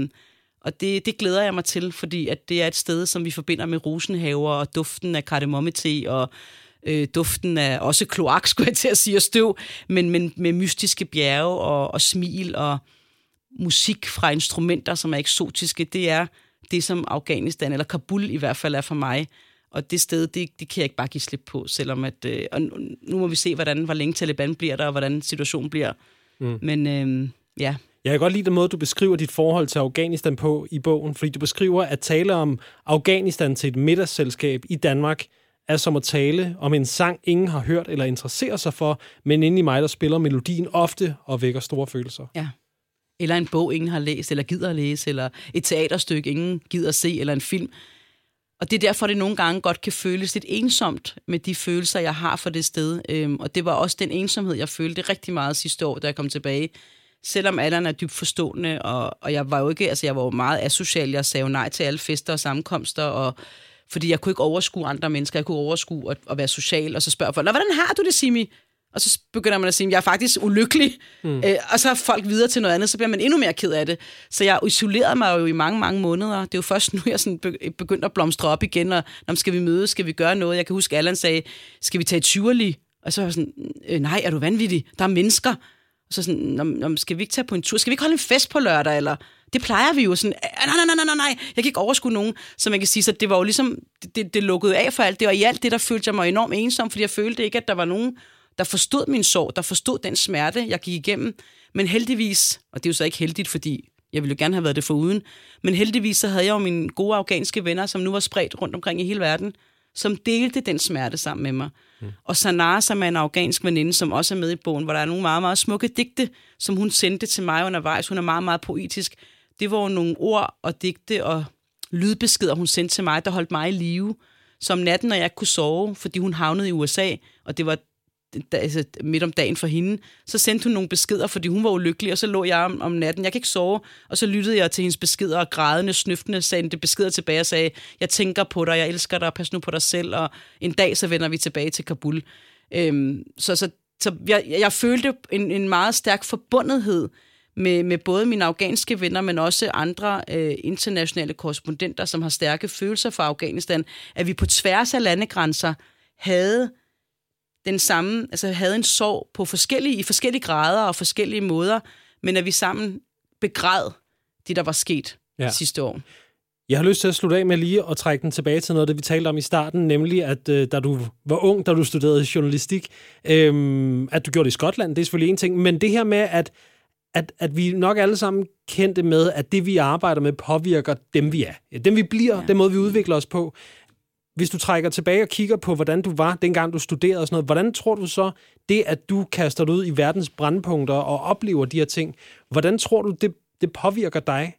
Og det glæder jeg mig til, fordi at det er et sted, som vi forbinder med rosenhaver og duften af kardemommete og duften af også kloak, skulle jeg til at sige, og støv, men med mystiske bjerge og smil og musik fra instrumenter, som er eksotiske. Det er det, som Afghanistan, eller Kabul i hvert fald er for mig. Og det sted, det kan jeg ikke bare give slip på, selvom at... Og nu må vi se, hvor længe Taliban bliver der, og hvordan situationen bliver. Men ja... Jeg kan godt lide den måde, du beskriver dit forhold til Afghanistan på i bogen, fordi du beskriver, at tale om Afghanistan til et middagsselskab i Danmark er som at tale om en sang, ingen har hørt eller interesserer sig for, men inde i mig, der spiller melodien ofte og vækker store følelser. Ja. Eller en bog, ingen har læst, eller gider at læse, eller et teaterstykke, ingen gider at se, eller en film. Og det er derfor, det nogle gange godt kan føles lidt ensomt med de følelser, jeg har for det sted. Og det var også den ensomhed, jeg følte rigtig meget sidste år, da jeg kom tilbage. Selvom Allan er dybt forstående, og jeg var jo ikke, altså jeg var jo meget asocial, jeg sagde jo nej til alle fester og sammenkomster, og Fordi jeg kunne ikke overskue andre mennesker. Jeg kunne overskue at være social, og så spørger folk, hvordan har du det, Simi? Og så begynder man at sige, jeg er faktisk ulykkelig. Og så er folk videre til noget andet, så bliver man endnu mere ked af det. Så jeg isolerede mig jo i mange, mange måneder. Det er jo først nu, jeg sådan begyndte at blomstre op igen, og skal vi mødes, skal vi gøre noget? Jeg kan huske, Allan sagde, skal vi tage et Tivoli? Og så var jeg sådan, nej, er du vanvittig? Der er mennesker. Og så sådan, skal vi ikke tage på en tur? Skal vi ikke holde en fest på lørdag? Eller det plejer vi jo sådan, nej. Jeg kan ikke overskue nogen. Så man kan sige, så det var jo ligesom, det lukkede af for alt. Det var i alt det, der følte jeg mig enormt ensom, fordi jeg følte ikke, at der var nogen, der forstod min sorg, der forstod den smerte, jeg gik igennem. Men heldigvis, og det er jo så ikke heldigt, fordi jeg ville jo gerne have været det foruden, men heldigvis så havde jeg jo mine gode afghanske venner, som nu var spredt rundt omkring i hele verden, som delte den smerte sammen med mig. Og Sanaa, som er en afghansk veninde, som også er med i bogen, hvor der er nogle meget, meget smukke digte, som hun sendte til mig undervejs. Hun er meget, meget poetisk. Det var nogle ord og digte og lydbeskeder, hun sendte til mig, der holdt mig i live. Som natten, når jeg ikke kunne sove, fordi hun havnede i USA, og det var midt om dagen for hende, så sendte hun nogle beskeder, fordi hun var ulykkelig, og så lå jeg om natten. Jeg kan ikke sove, og så lyttede jeg til hendes beskeder, og grædende, snøftende, sendte beskeder tilbage og sagde, jeg tænker på dig, jeg elsker dig, pas nu på dig selv, og en dag så vender vi tilbage til Kabul. Så jeg følte en meget stærk forbundethed med både mine afghanske venner, men også andre internationale korrespondenter, som har stærke følelser for Afghanistan, at vi på tværs af landegrænser havde den samme, altså havde en sorg på i forskellige grader og forskellige måder, men at vi sammen begræd det, der var sket sidste år. Jeg har lyst til at slutte af med lige at trække den tilbage til noget, det vi talte om i starten, nemlig at da du var ung, da du studerede journalistik, at du gjorde det i Skotland, det er selvfølgelig en ting, men det her med, at vi nok alle sammen kendte med, at det, vi arbejder med, påvirker dem, vi er. Dem, vi bliver, den måde, vi udvikler os på. Hvis du trækker tilbage og kigger på, hvordan du var, dengang du studerede og sådan noget, hvordan tror du så, det, at du kaster dig ud i verdens brandpunkter og oplever de her ting, hvordan tror du, det påvirker dig?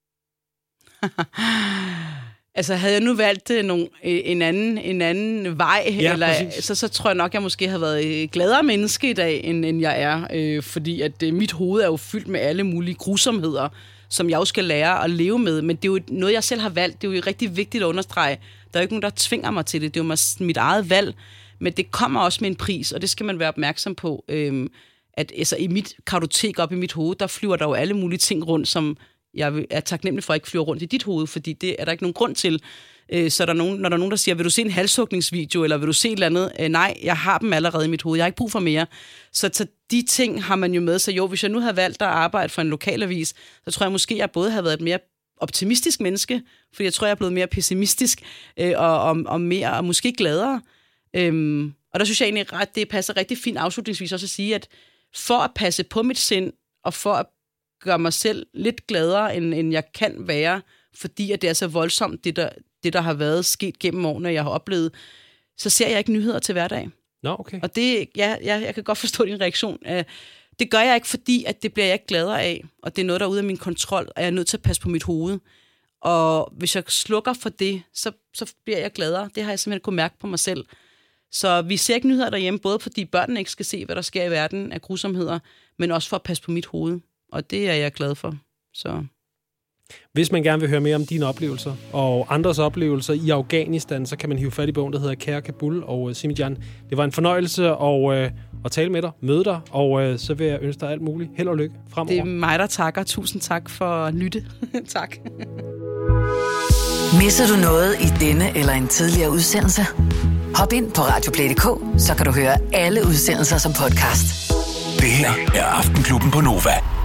Altså, havde jeg nu valgt en anden vej, så tror jeg nok, jeg måske havde været et gladere menneske i dag, end jeg er. Fordi at mit hoved er jo fyldt med alle mulige grusomheder, som jeg jo skal lære at leve med. Men det er jo noget, jeg selv har valgt. Det er jo rigtig vigtigt at understrege. Der er jo ikke nogen, der tvinger mig til det. Det er jo mit eget valg. Men det kommer også med en pris, og det skal man være opmærksom på. At altså, i mit kartotek op i mit hoved, der flyver der jo alle mulige ting rundt, som jeg er taknemmelig for, at ikke flyver rundt i dit hoved, fordi det er der ikke nogen grund til. Så når der er nogen, der siger, vil du se en halshugningsvideo, eller vil du se et eller andet? Nej, jeg har dem allerede i mit hoved. Jeg har ikke brug for mere. Så de ting har man jo med. Så jo, hvis jeg nu havde valgt at arbejde for en lokalavis, så tror jeg måske, jeg både havde været et mere optimistisk menneske, fordi jeg tror, jeg er blevet mere pessimistisk, og mere, og måske gladere. Og der synes jeg egentlig, at det passer rigtig fint afslutningsvis også at sige, at for at passe på mit sind, og for at gøre mig selv lidt gladere, end jeg kan være, fordi at det er så voldsomt, det der har været sket gennem årene, jeg har oplevet, så ser jeg ikke nyheder til hverdag. Nå, okay. Og det, jeg kan godt forstå din reaktion. Det gør jeg ikke, fordi at det bliver jeg ikke gladere af, og det er noget, der er ude af min kontrol, og jeg er nødt til at passe på mit hoved. Og hvis jeg slukker for det, så bliver jeg gladere. Det har jeg simpelthen kunnet mærke på mig selv. Så vi ser ikke nyheder derhjemme, både fordi børnene ikke skal se, hvad der sker i verden af grusomheder, men også for at passe på mit hoved. Og det er jeg glad for. Så. Hvis man gerne vil høre mere om dine oplevelser og andres oplevelser i Afghanistan, så kan man hive fat i bogen, der hedder Kære Kabul. Og Simi-Jan, det var en fornøjelse at tale med dig, møde dig, og så vil jeg ønske dig alt muligt held og lykke fremover. Det er mig, der takker. Tusind tak for at lytte. Tak. Misser du noget i denne eller en tidligere udsendelse? Hop ind på radioplay.dk, så kan du høre alle udsendelser som podcast. Det her er Aftenklubben på Nova.